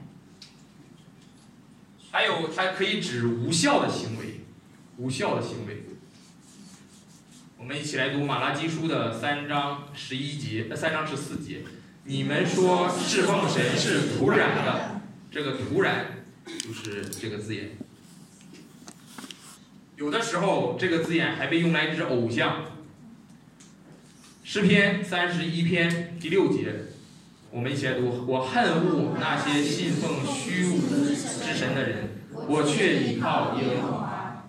还有，它可以指无效的行为，无效的行为。我们一起来读马拉基书的3章14节，你们说侍奉神是徒然的，这个徒然就是这个字眼。有的时候，这个字眼还被用来指偶像。诗篇31篇第6节，我们一起来读：我恨恶那些信奉虚无之神的人，我却倚靠耶和华。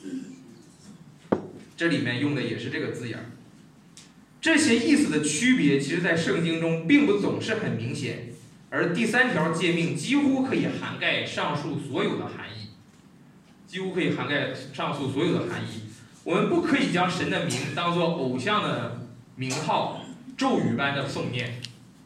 这里面用的也是这个字眼。这些意思的区别，其实在圣经中并不总是很明显，而第3条诫命几乎可以涵盖上述所有的含义，几乎可以涵盖上述所有的含义。我们不可以将神的名当作偶像的名号咒语般的诵念，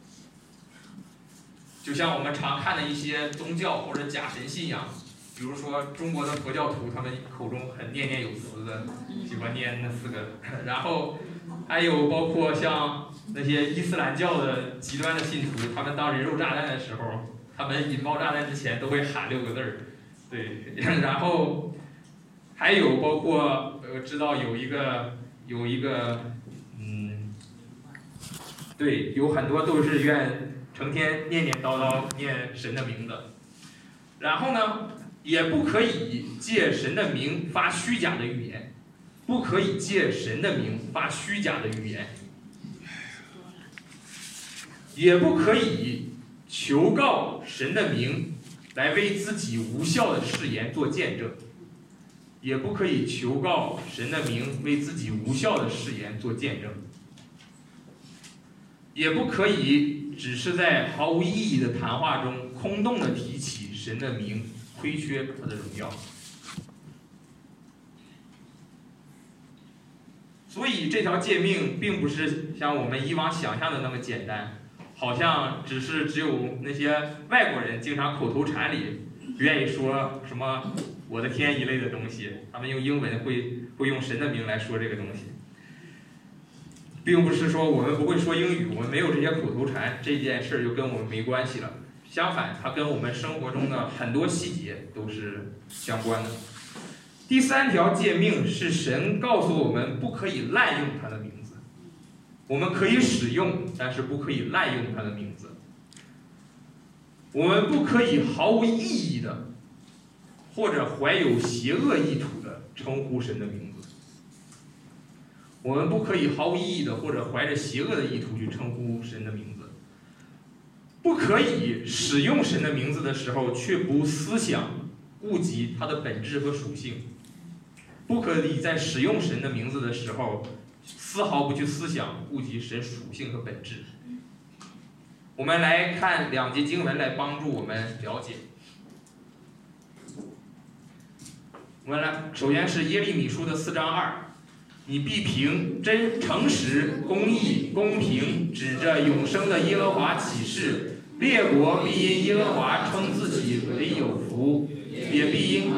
就像我们常看的一些宗教或者假神信仰，比如说中国的佛教徒，他们口中很念念有词的，喜欢念那4个，然后还有包括像那些伊斯兰教的极端的信徒，他们当人肉炸弹的时候，他们引爆炸弹之前都会喊6个字儿，对，然后还有包括我知道有一个。对，有很多都是愿成天念念叨叨念神的名字，然后呢，也不可以借神的名发虚假的语言，不可以借神的名发虚假的语言，也不可以求告神的名来为自己无效的誓言做见证，也不可以求告神的名为自己无效的誓言做见证。也不可以只是在毫无意义的谈话中空洞地提起神的名，亏缺他的荣耀。所以这条诫命并不是像我们以往想象的那么简单，好像只有那些外国人经常口头禅里愿意说什么我的天一类的东西，他们用英文会用神的名来说这个东西。并不是说我们不会说英语，我们没有这些口头禅，这件事就跟我们没关系了。相反，它跟我们生活中的很多细节都是相关的。第3条诫命是神告诉我们不可以滥用他的名字，我们可以使用，但是不可以滥用他的名字。我们不可以毫无意义的或者怀有邪恶意图的称呼神的名字。我们不可以毫无意义的或者怀着邪恶的意图去称呼神的名字，不可以使用神的名字的时候却不思想顾及它的本质和属性，不可以在使用神的名字的时候丝毫不去思想顾及神属性和本质。我们来看2节经文来帮助我们了解。我们来，首先是耶利米书的4章2。 你必凭诚实、公义、公平，指着永生的耶和华起誓，列国必因耶和华称自己为有福，也必因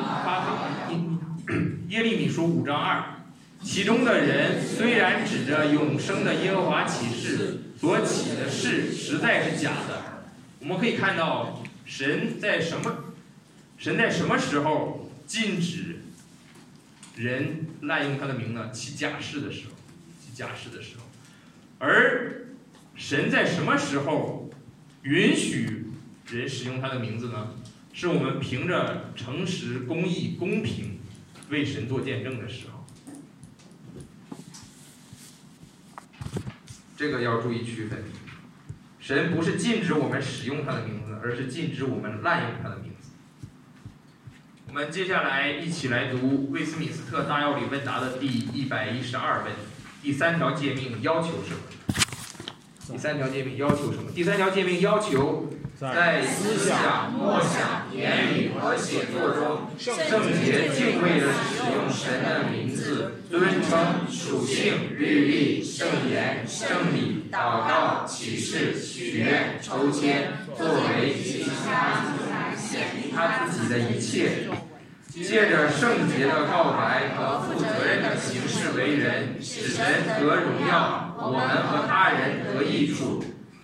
耶利米书5章2。其中的人虽然指着永生的耶和华起誓，所起的誓实在是假的。我们可以看到，神在什么时候禁止人滥用他的名呢？起假誓的时候，而神在什么时候允许人使用他的名字呢？是我们凭着诚实、公义、公平为神做见证的时候。 这个要注意区分，神不是禁止我们使用他的名字，而是禁止我们滥用他的名字。 我们接下来一起来读魏斯敏斯特大要理问答的第112问，第3条诫命要求什么？第3条诫命要求什么？第3条诫命要求在思想、默想、言语和写作中，圣洁敬畏地使用神的名字，尊称、属性、律例、圣言、圣礼、祷告、启示、许愿、抽签，作为及他自己的一切。借着圣洁的告白和负责任的行事为人，使神得荣耀，我们和他人得益处。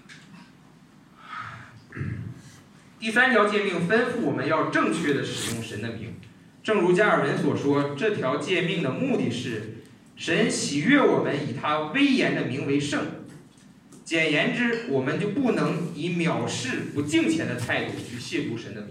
第3条诫命吩咐我们要正确的使用神的名，正如加尔文所说，这条诫命的目的是神喜悦我们以他威严的名为圣。简言之，我们就不能以藐视、不敬虔的态度去亵渎神的名。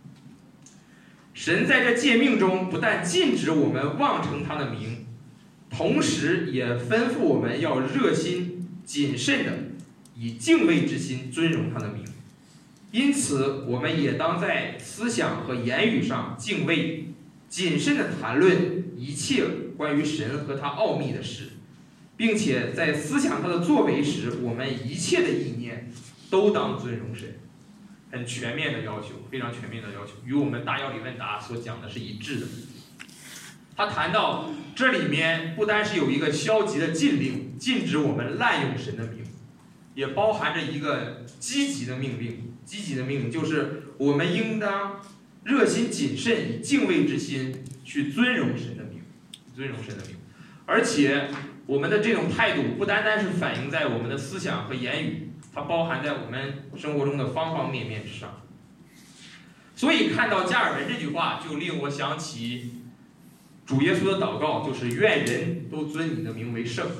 神在这诫命中不但禁止我们妄称他的名，同时也吩咐我们要热心谨慎的以敬畏之心尊荣他的名。因此，我们也当在思想和言语上敬畏、谨慎地谈论一切关于神和他奥秘的事，并且在思想他的作为时，我们一切的意念都当尊荣神。很全面的要求，非常全面的要求，与我们大要理问答所讲的是一致的。他谈到这里面不单是有一个消极的禁令，禁止我们滥用神的名，也包含着一个积极的命令。积极的命令就是我们应当热心谨慎，以敬畏之心去尊荣神的名，尊荣神的名。而且我们的这种态度不单单是反映在我们的思想和言语，它包含在我们生活中的方方面面之上。所以看到加尔文这句话，就令我想起主耶稣的祷告，就是愿人都尊你的名为圣。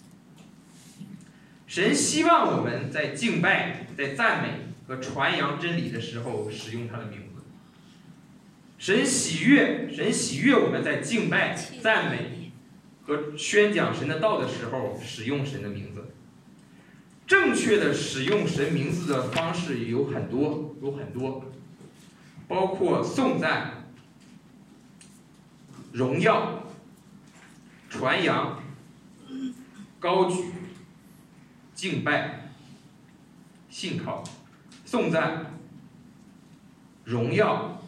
神希望我们在敬拜、在赞美和传扬真理的时候使用他的名字。神喜悦我们在敬拜、赞美和宣讲神的道的时候使用神的名字。正确的使用神名字的方式有很多，包括颂赞、荣耀、传扬、高举、敬拜、信靠。颂赞、荣耀、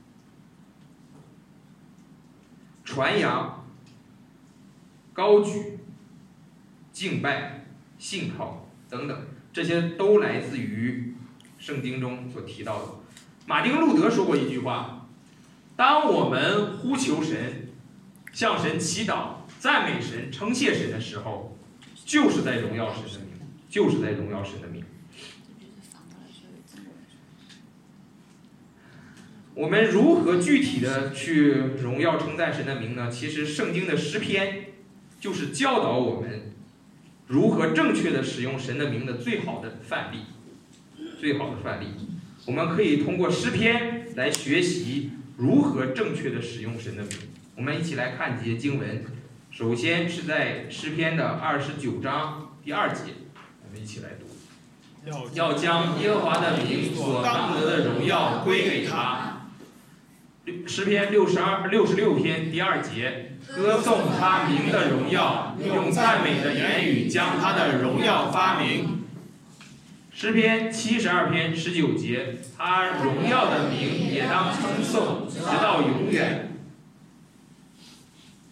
传扬、高举、敬拜、信靠等等，这些都来自于圣经中所提到的。马丁·路德说过一句话：当我们呼求神、向神祈祷、赞美神、称谢神的时候，就是在荣耀神的名，就是在荣耀神的名。我们如何具体的去荣耀称赞神的名呢？其实圣经的诗篇就是教导我们如何正确的使用神的名的最好的范例。我们可以通过诗篇来学习如何正确的使用神的名。我们一起来看几节经文。首先是在诗篇的29章第2节，我们一起来读。要将耶和华的名所当得的荣耀归给他。诗篇66篇第2节，歌颂他名的荣耀，用赞美的言语将他的荣耀发明。诗篇72篇19节，他荣耀的名也当称颂，直到永远。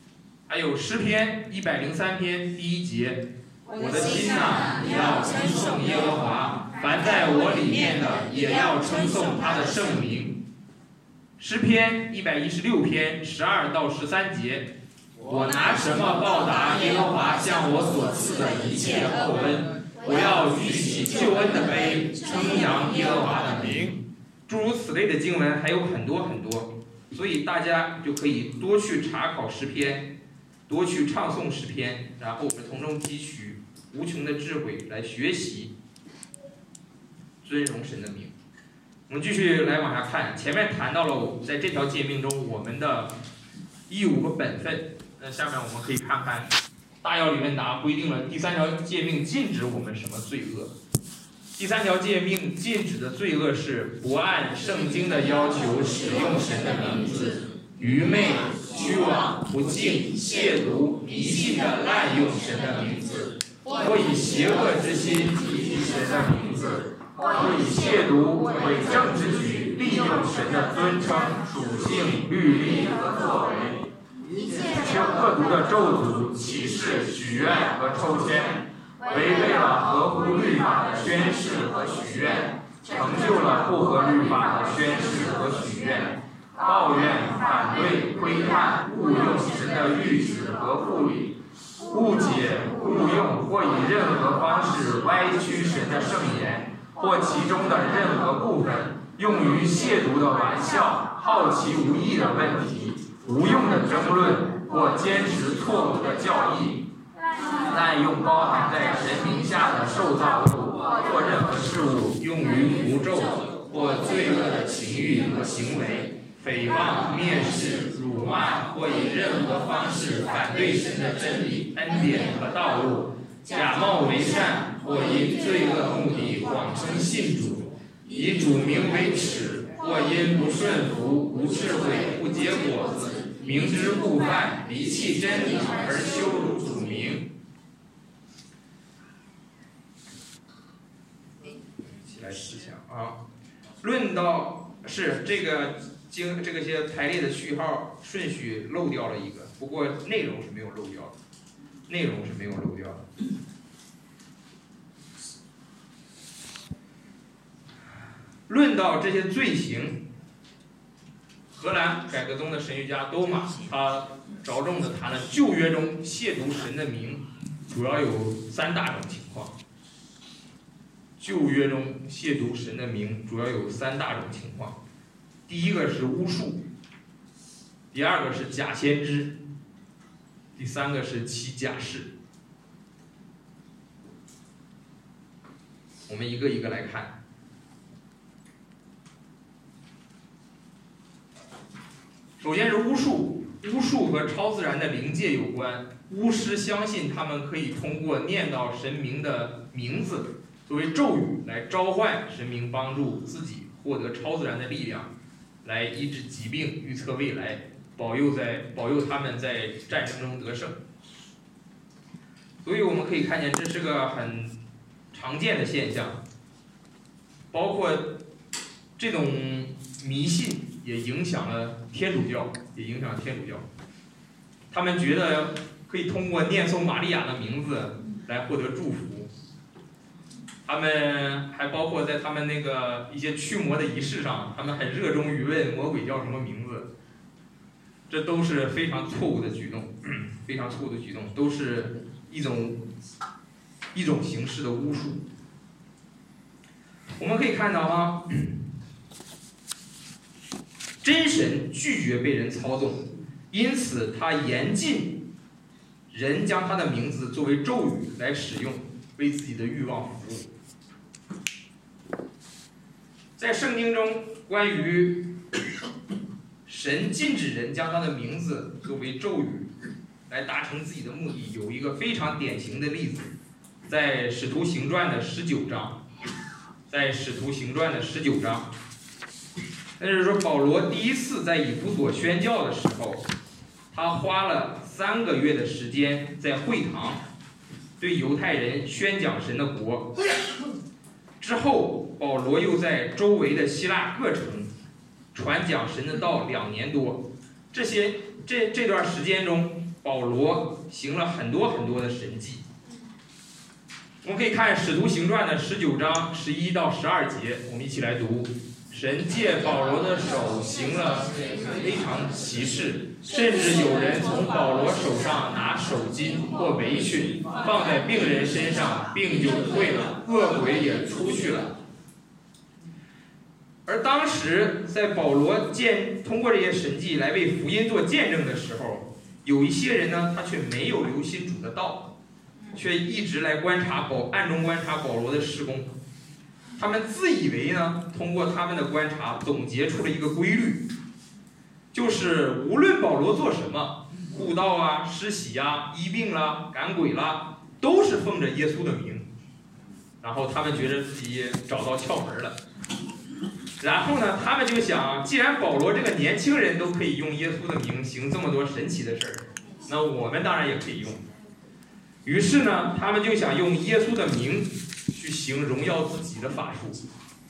还有诗篇103篇第1节，我的心呐，你要称颂耶和华，凡在我里面的也要称颂他的圣名。诗篇116篇12到13节，我拿什么报答耶和华向我所赐的一切厚恩？我要举起救恩的杯，称扬耶和华的名。诸如此类的经文还有很多很多，所以大家就可以多去查考诗篇，多去唱诵诗篇，然后我们从中汲取无穷的智慧来学习尊荣神的名。我们继续来往下看，前面谈到了在这条诫命中我们的义务和本分。那下面我们可以看看大要理问答规定了第3条诫命禁止我们什么罪恶。第3条诫命禁止的罪恶是不按圣经的要求使用神的名字，愚昧、虚妄、不敬、亵渎、迷信的滥用神的名字，或以邪恶之心提及神的名字，或以亵渎、伪证之举利用神的尊称、属性、律例和作为，一切恶毒的咒诅、启示、许愿和抽签，违背了合乎律法的宣誓和许愿，成就了不合律法的宣誓和许愿，抱怨、反对、窥探、误用神的谕旨和护理，误解、误用或以任何方式歪曲神的圣言，或其中的任何部分，用于亵渎的玩笑、好奇无益的问题、无用的争论，或坚持错误的教义，滥用包含在神名下的受造物或任何事物，用于符咒或罪恶的情欲和行为，诽谤、蔑视、辱骂，或以任何方式反对神的真理、恩典和道路，假冒为善，或因罪恶目的谎称信主，以主名为耻，或因不顺服、无智慧、不结果子，明知故犯，离弃真理而羞辱主名。起来思想啊，论到是这个些排列的序号顺序漏掉了一个，不过内容是没有漏掉的，内容是没有漏掉的。论到这些罪行，荷兰改革宗的神学家多马，他着重的谈了旧约中亵渎神的名，主要有3大种情况。旧约中亵渎神的名主要有3大种情况，第一个是巫术，第二个是假先知，第3个是起假誓。我们一个一个来看。首先是巫术，巫术和超自然的灵界有关。巫师相信他们可以通过念叨神明的名字作为咒语来召唤神明，帮助自己获得超自然的力量，来医治疾病、预测未来，保佑他们在战争中得胜。所以我们可以看见这是个很常见的现象，包括这种迷信也影响了天主教，他们觉得可以通过念诵玛利亚的名字来获得祝福。他们还包括在他们那个一些驱魔的仪式上，他们很热衷于问魔鬼叫什么名字，这都是非常错误的举动，都是一种形式的巫术。我们可以看到啊，真神拒绝被人操纵，因此他严禁人将他的名字作为咒语来使用，为自己的欲望服务。在圣经中，关于神禁止人将他的名字作为咒语来达成自己的目的，有一个非常典型的例子，在使徒行传的19章。那就是说，保罗第一次在以弗所宣教的时候，他花了3个月的时间在会堂对犹太人宣讲神的国。之后，保罗又在周围的希腊各城传讲神的道2年多。这段时间中， 保罗行了很多很多的神迹。我们可以看《使徒行传》的19章11到12节，我们一起来读。神借保罗的手行了非常奇事，甚至有人从保罗手上拿手巾或围裙放在病人身上，病就退了，恶鬼也出去了。而当时在保罗通过这些神迹来为福音做见证的时候，有一些人呢，他却没有留心主的道，却一直来暗中观察保罗的事工。他们自以为呢，通过他们的观察总结出了一个规律，就是无论保罗做什么，布道啊、施洗啊、医病啦、赶鬼啦，都是奉着耶稣的名。然后他们觉得自己找到窍门了。然后呢，他们就想，既然保罗这个年轻人都可以用耶稣的名行这么多神奇的事儿，那我们当然也可以用。于是呢，他们就想用耶稣的名去行荣耀自己的法术，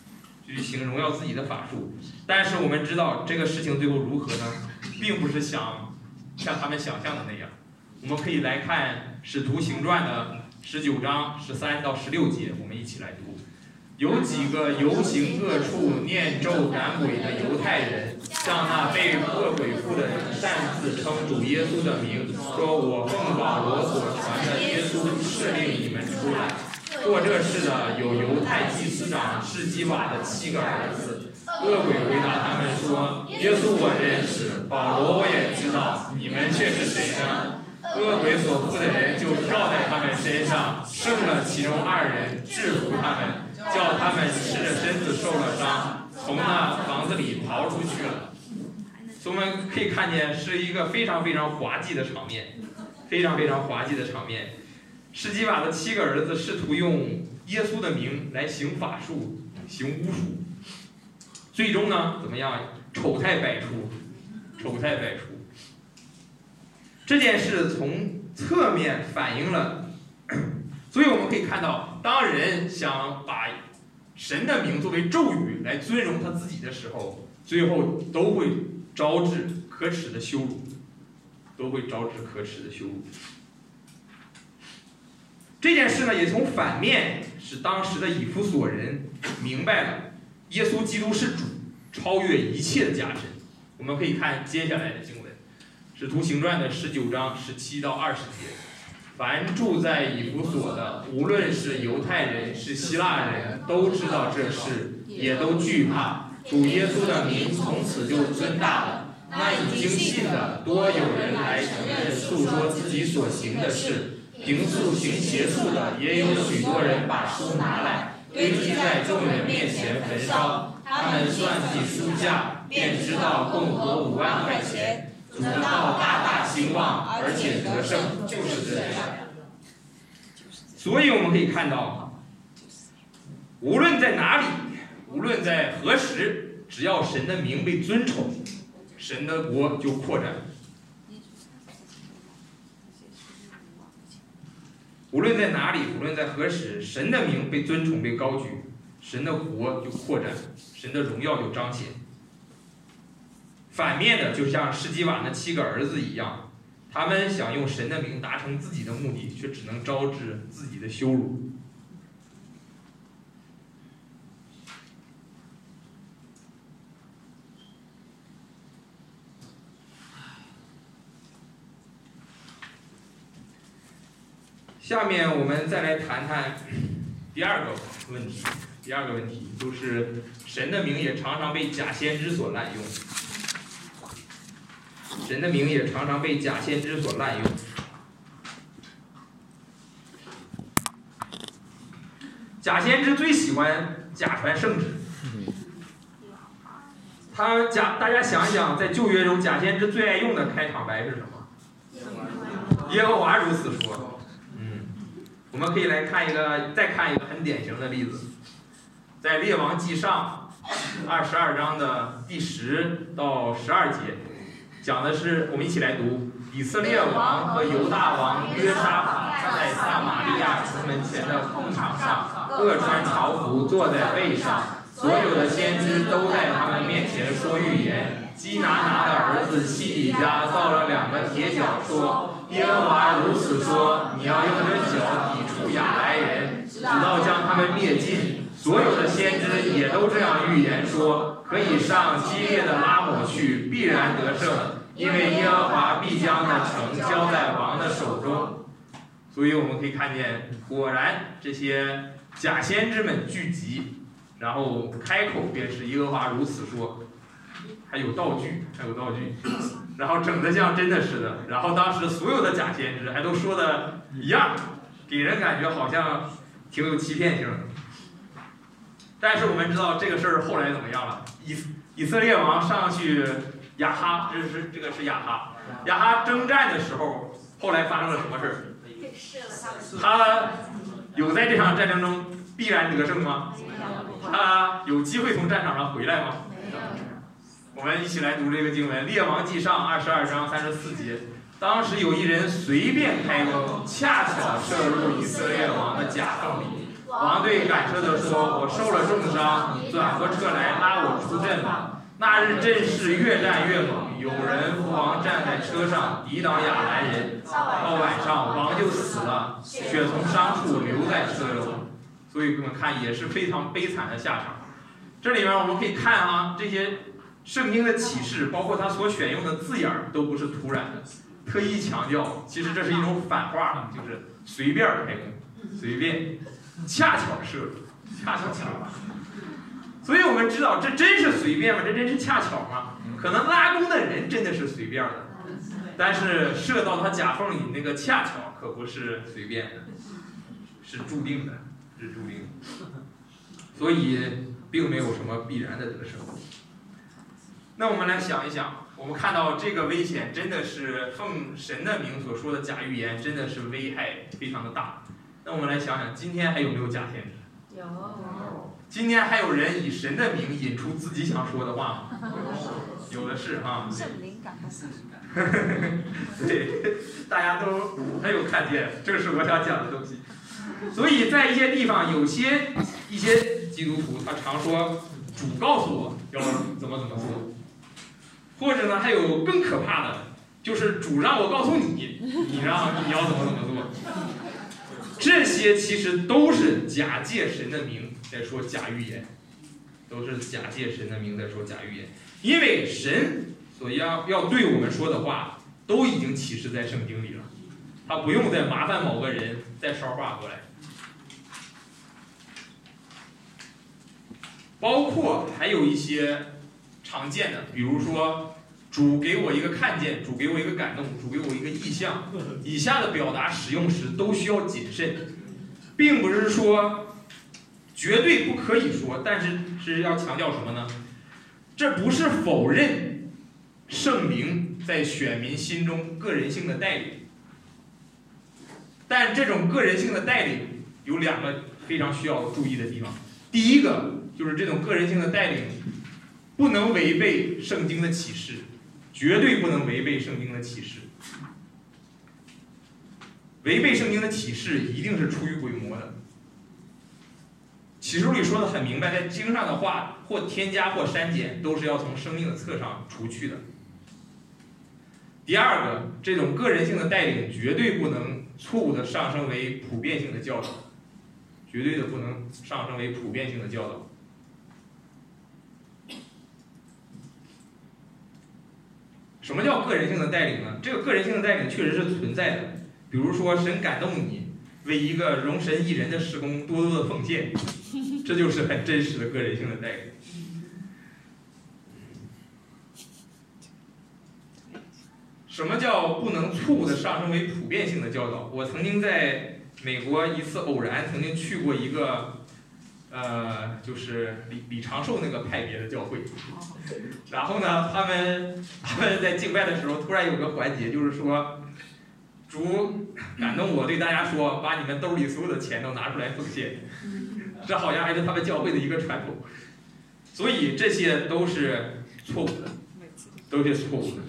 但是我们知道这个事情最后如何呢？并不是像他们想象的那样。我们可以来看《使徒行传》的19章13到16节，我们一起来读。有几个游行各处念咒赶鬼的犹太人，向那被恶鬼附的人擅自称主耶稣的名，说：“我奉保罗所传的耶稣是令你们出来。”做这事的有犹太祭司长士基瓦的7个儿子。恶鬼回答他们说：“耶稣我认识，保罗我也知道，你们却是谁呢？”恶鬼所附的人就跳在他们身上，胜了其中2人，制服他们，叫他们赤着身子受了伤，从那房子里逃出去了。所以我们可以看见是一个非常非常滑稽的场面，士基瓦的7个儿子试图用耶稣的名来行法术、行巫术，最终呢，怎么样？丑态百出。这件事从侧面反映了，所以我们可以看到，当人想把神的名作为咒语来尊荣他自己的时候，最后都会招致可耻的羞辱。这件事呢，也从反面使当时的以弗所人明白了耶稣基督是主，超越一切的假神。我们可以看接下来的经文，《使徒行传》的19章17到20节。凡住在以弗所的，无论是犹太人是希腊人，都知道这事，也都惧怕。主耶稣的名从此就尊大了。那已经信的，多有人来承认诉说自己所行的事。平素行邪术的，也有许多人把书拿来，堆积在众人面前焚烧。他们算计书价，便知道共合5万块钱。主的道大大兴旺，而且得胜，就是这样。所以我们可以看到，无论在哪里，无论在何时，只要神的名被尊崇，神的国就扩展。无论在哪里，无论在何时，神的名被尊崇、被高举，神的国就扩展，神的荣耀就彰显。反面的，就像士基瓦那7个儿子一样，他们想用神的名达成自己的目的，却只能招致自己的羞辱。下面我们再来谈谈第二个问题就是神的名也常常被假先知所滥用。假先知最喜欢假传圣旨。大家想一想，在旧约中，假先知最爱用的开场白是什么？耶和华如此说。我们可以再看一个很典型的例子，在列王记上22章的第10到12节，讲的是，我们一起来读：以色列王和犹大王约沙法在撒玛利亚城门前的空场上，各穿朝服，坐在位上，所有的先知都在他们面前说预言。 基拿拿的儿子西底家造了2个铁脚，说：耶和华如此说，你要用这脚抵触亚来人，直到将他们灭尽。所有的先知也都这样预言说，可以上基列的拉抹去，必然得胜，因为耶和华必将那城交在王的手中。所以我们可以看见，果然这些假先知们聚集，然后开口便是耶和华如此说，还有道具，然后整得像真的似的。然后当时所有的假先知还都说的一样，给人感觉好像挺有欺骗性的。但是我们知道这个事儿后来怎么样了？以色列王上去亚哈，这个是亚哈征战的时候，后来发生了什么事儿？他有在这场战争中必然得胜吗？他有机会从战场上回来吗？我们一起来读这个经文，《列王纪上》22章34节。当时有一人随便开弓，恰巧射入以色列王的甲缝里。王对赶车的说：“我受了重伤，你转过车来拉我出阵吧。”那日阵势越战越猛，有人扶王站在车上抵挡亚兰人。到晚上，王就死了，血从伤处流在车中。所以我们看也是非常悲惨的下场。这里面我们可以看啊，这些圣经的启示，包括他所选用的字眼都不是突然的，特意强调，其实这是一种反话，就是随便开弓，随便。恰巧射，所以我们知道这真是随便吗？这真是恰巧吗？可能拉弓的人真的是随便的，但是射到他甲缝里那个恰巧可不是随便的，是注定的，所以并没有什么必然的得胜。那我们来想一想，我们看到这个危险真的是奉神的名所说的假预言，真的是危害非常的大。那我们来想想，今天还有没有假先知？有。今天还有人以神的名引出自己想说的话吗？有的是哈。圣灵感对，大家都很有看见，这是我想讲的东西。所以在一些地方，一些基督徒他常说，主告诉我要怎么做，或者呢，还有更可怕的，就是主让我告诉你，你要怎么做。这些其实都是假借神的名在说假预言，因为神所要对我们说的话，都已经启示在圣经里了，他不用再麻烦某个人再捎话过来。包括还有一些常见的，比如说主给我一个看见，主给我一个感动，主给我一个意象，以下的表达使用时都需要谨慎，并不是说绝对不可以说，但是要强调什么呢？这不是否认圣灵在选民心中个人性的带领，但这种个人性的带领有2个非常需要注意的地方。第一个就是这种个人性的带领不能违背圣经的启示，绝对不能违背圣经的启示。违背圣经的启示一定是出于鬼魔的。启示录里说的很明白，在经上的话或添加或删减，都是要从生命的册上除去的。第二个，这种个人性的带领绝对不能错误的上升为普遍性的教导，绝对的不能上升为普遍性的教导。什么叫个人性的带领呢？这个个人性的带领确实是存在的。比如说，神感动你为一个容神一人的事工多多的奉献，这就是很真实的个人性的带领。什么叫不能错误的上升为普遍性的教导？我曾经在美国一次偶然曾经去过一个就是李长寿那个派别的教会，然后呢，他们在敬拜的时候，突然有个环节，就是说，主感动我对大家说，把你们兜里所有的钱都拿出来奉献，这好像还是他们教会的一个传统，所以这些都是错误的，都是错误的。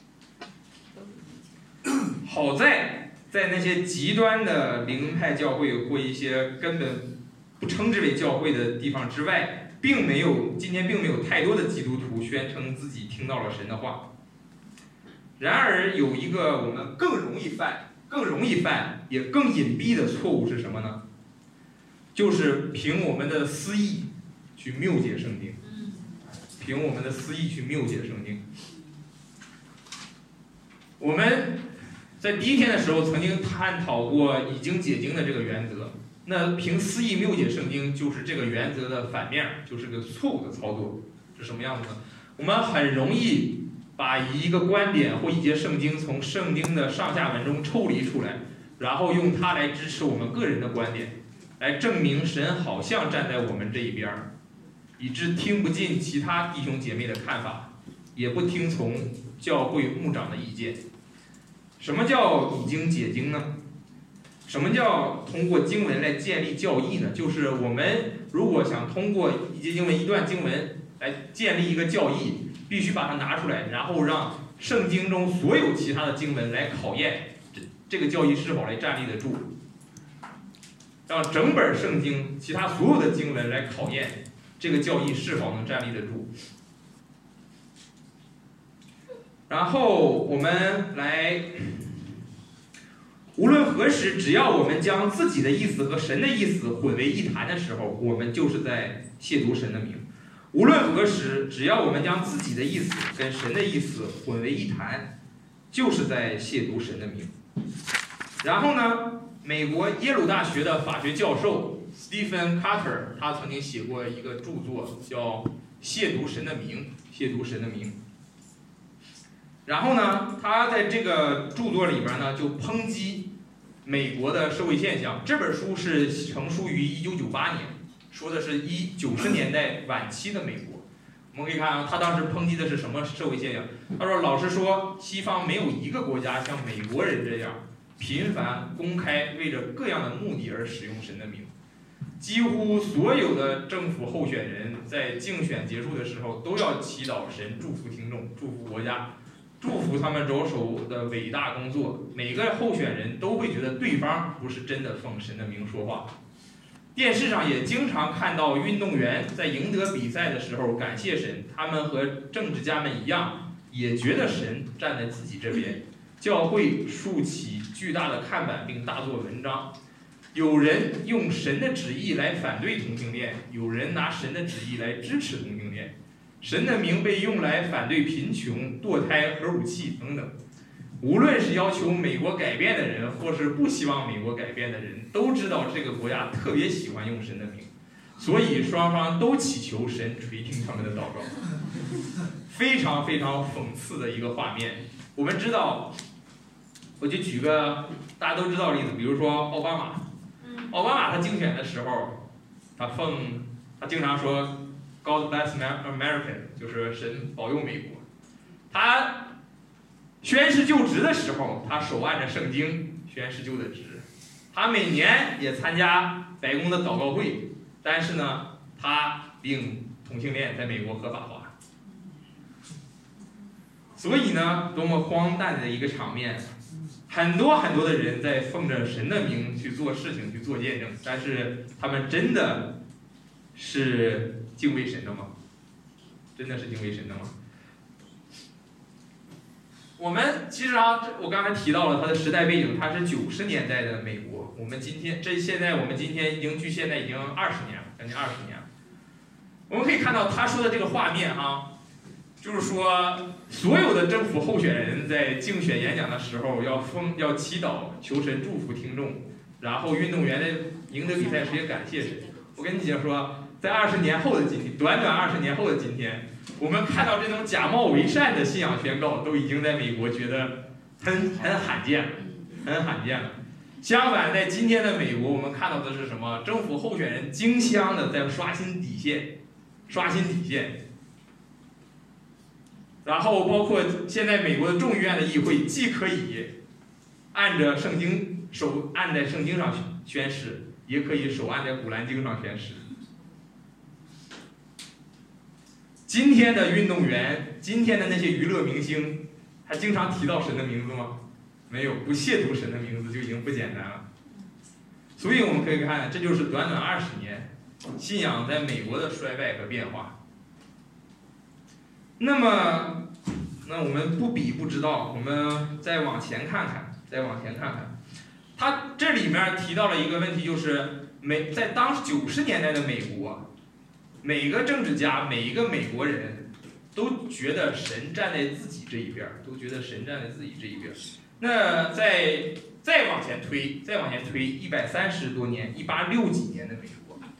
好在那些极端的灵派教会或一些根本不称之为教会的地方之外， 今天并没有太多的基督徒宣称自己听到了神的话。然而有一个我们更容易犯也更隐蔽的错误是什么呢？就是凭我们的私意去谬解圣经，凭我们的私意去谬解圣经。我们在第一天的时候曾经探讨过已经解经的这个原则，那凭私意谬解圣经就是这个原则的反面，就是个错误的操作。是什么样子呢？我们很容易把一个观点或一节圣经从圣经的上下文中抽离出来，然后用它来支持我们个人的观点，来证明神好像站在我们这一边，以致听不进其他弟兄姐妹的看法，也不听从教会牧长的意见。什么叫已经解经呢？什么叫通过经文来建立教义呢？就是我们如果想通过一节经文、一段经文来建立一个教义，必须把它拿出来，然后让圣经中所有其他的经文来考验这个教义是否来站立得住，让整本圣经其他所有的经文来考验这个教义是否能站立得住。然后我们来，无论何时，只要我们将自己的意思和神的意思混为一谈的时候，我们就是在亵渎神的名。无论何时，只要我们将自己的意思跟神的意思混为一谈，就是在亵渎神的名。然后呢，美国耶鲁大学的法学教授 Stephen Carter 他曾经写过一个著作叫《亵渎神的名》，亵渎神的名。然后呢，他在这个著作里边呢，就抨击美国的社会现象。这本书是成书于1998年，说的是90年代晚期的美国。我们可以看啊，他当时抨击的是什么社会现象？他说，老实说，西方没有一个国家像美国人这样频繁、公开为着各样的目的而使用神的名。几乎所有的政府候选人在竞选结束的时候，都要祈祷神祝福听众、祝福国家。祝福他们着手的伟大工作，每个候选人都会觉得对方不是真的奉神的名说话。电视上也经常看到运动员在赢得比赛的时候感谢神，他们和政治家们一样，也觉得神站在自己这边。教会竖起巨大的看板并大做文章，有人用神的旨意来反对同性恋，有人拿神的旨意来支持同性恋。神的名被用来反对贫穷、堕胎、核武器等等。无论是要求美国改变的人，或是不希望美国改变的人，都知道这个国家特别喜欢用神的名，所以双方都祈求神垂听他们的祷告。非常非常讽刺的一个画面。我们知道，我就举个大家都知道的例子，比如说奥巴马。奥巴马他竞选的时候，他经常说God bless America， 就是神保佑美国。他宣誓就职的时候，他手按着圣经宣誓就的职。他每年也参加白宫的祷告会，但是呢，他令同性恋在美国合法化。所以呢，多么荒诞的一个场面！很多很多的人在奉着神的名去做事情、去做见证，但是他们真的是敬畏神的吗？真的是敬畏神的吗？我们其实我刚才提到了它的时代背景，它是90年代的美国。我们今天现在已经距现在已经20年了，将近20年了。我们可以看到他说的这个画面就是说所有的政府候选人在竞选演讲的时候要祈祷求神祝福听众，然后运动员在赢得比赛时也感谢神。我跟你讲说，在20年后的今天，短20年后的今天，我们看到这种假冒伪善的信仰宣告，都已经在美国觉得很罕见了，很罕见了。相反，在今天的美国，我们看到的是什么？政府候选人竞相的在刷新底线，然后包括现在美国的众议院的议会，既可以按着手按在圣经上宣誓，也可以手按在古兰经上宣誓。今天的运动员，今天的那些娱乐明星，还经常提到神的名字吗？没有，不亵渎神的名字就已经不简单了。所以我们可以看，这就是短20年， 信仰在美国的衰败和变化。那么我们不比不知道，我们再往前看看，他这里面提到了一个问题，就是在当时90年代的美国，每个政治家，每一个美国人都觉得神站在自己这一边，那再往前推130多年，186几年的美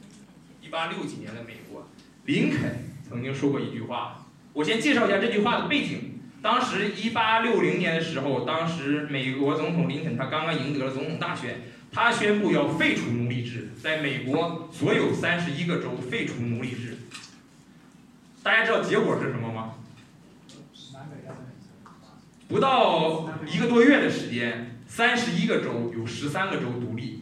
国，林肯曾经说过一句话，我先介绍一下这句话的背景。当时1860年的时候，当时美国总统林肯他刚刚赢得了总统大选，他宣布要废除奴隶制，在美国所有31个州废除奴隶制。大家知道结果是什么吗？不到1个多月的时间，31个州有13个州独立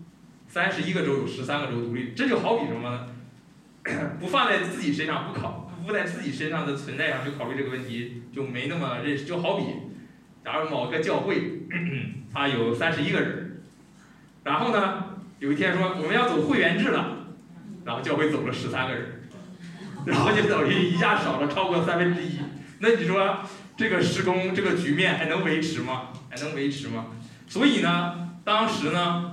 这就好比什么呢？不放在自己身上，不在自己身上的存在上去考虑这个问题，就没那么认识。就好比，假如某个教会，它有31个人，然后呢，有一天说我们要走会员制了，然后教会走了13个人，然后就等于一下少了超过1/3。那你说这个施工这个局面还能维持吗？所以呢，当时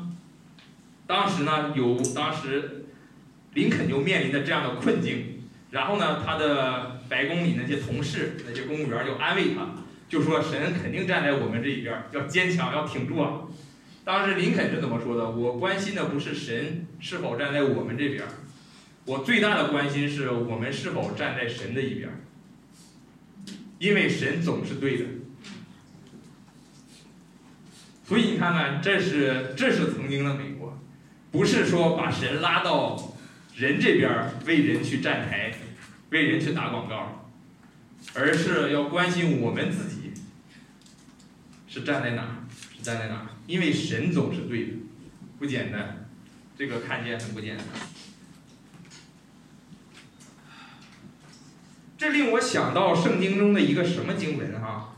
林肯就面临着这样的困境。然后呢，他的白宫里那些同事、那些公务员就安慰他，就说神肯定站在我们这一边，要坚强，要挺住啊。当时林肯是怎么说的？我关心的不是神是否站在我们这边，我最大的关心是我们是否站在神的一边，因为神总是对的。所以你看看，这是曾经的美国，不是说把神拉到人这边为人去站台，为人去打广告，而是要关心我们自己是站在哪儿，因为神总是对的，不简单，这个看见很不简单。这令我想到圣经中的一个什么经文哈？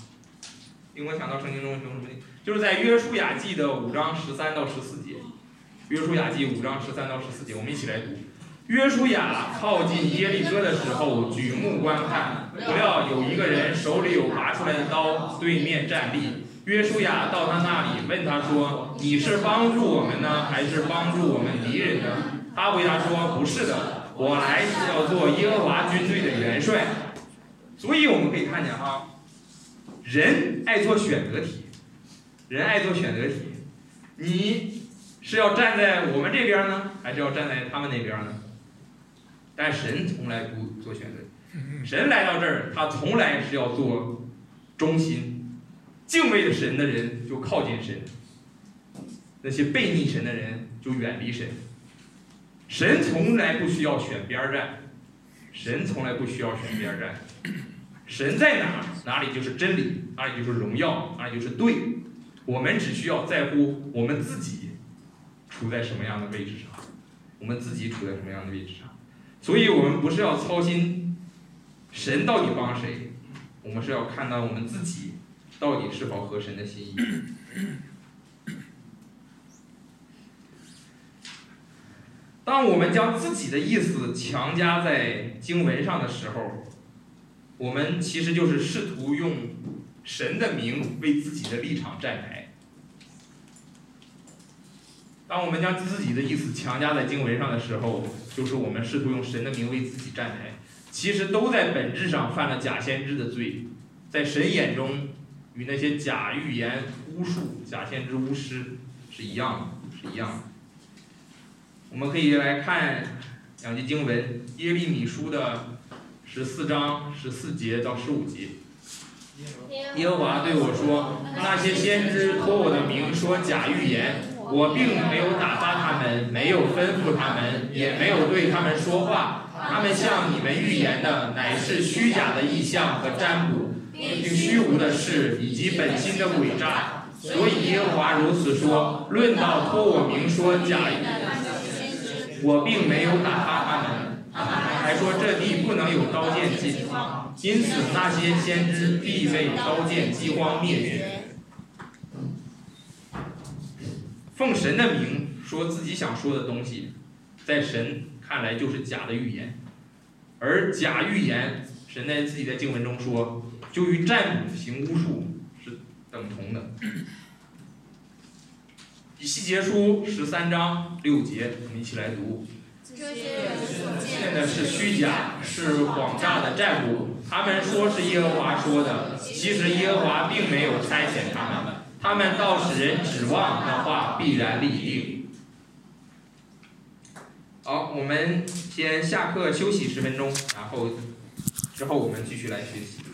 就是在约书亚记的5章13到14节。约书亚记5章13到14节，我们一起来读。约书亚靠近耶利哥的时候，举目观看，不料有一个人手里有拔出来的刀，对面站立。约书亚到他那里，问他说：“你是帮助我们呢，还是帮助我们敌人呢？”他回答说：“不是的，我来是要做耶和华军队的元帅。”所以我们可以看见哈，人爱做选择题，你是要站在我们这边呢，还是要站在他们那边呢？但神从来不做选择，神来到这儿，他从来是要做中心，敬畏着神的人就靠近神，那些背逆神的人就远离神。神从来不需要选边站，神在哪里就是真理，哪里就是荣耀，哪里就是对。我们只需要在乎我们自己处在什么样的位置上，所以我们不是要操心神到底帮谁，我们是要看到我们自己到底是否合神的心意。当我们将自己的意思强加在经文上的时候，我们其实就是试图用神的名为自己的立场站台。当我们将自己的意思强加在经文上的时候，就是我们试图用神的名为自己站台，其实都在本质上犯了假先知的罪，在神眼中与那些假预言、巫术、假先知、巫师是一样的。我们可以来看两节经文，耶利米书的14章14节到15节。耶和华对我说：“那些先知托我的名说假预言，我并没有打发他们，没有吩咐他们，也没有对他们说话。他们向你们预言的，乃是虚假的意象和占卜，并虚无的事，以及本心的诡诈。所以耶和华如此说：论到托我名说假预言，我并没有打发他们，还说这地不能有刀剑进，因此那些先知必被刀剑饥荒灭绝。”奉神的名说自己想说的东西，在神看来就是假的预言。而假预言，神在自己的经文中说，就与占卜行巫术是等同的。以西结书13章6节，我们一起来读。 这些人所见的是虚假，是谎诈的占卜。他们说是耶和华说的，其实耶和华并没有差遣他们。他们倒使人指望那话必然立定。好，我们先下课休息10分钟，然后之后我们继续来学习。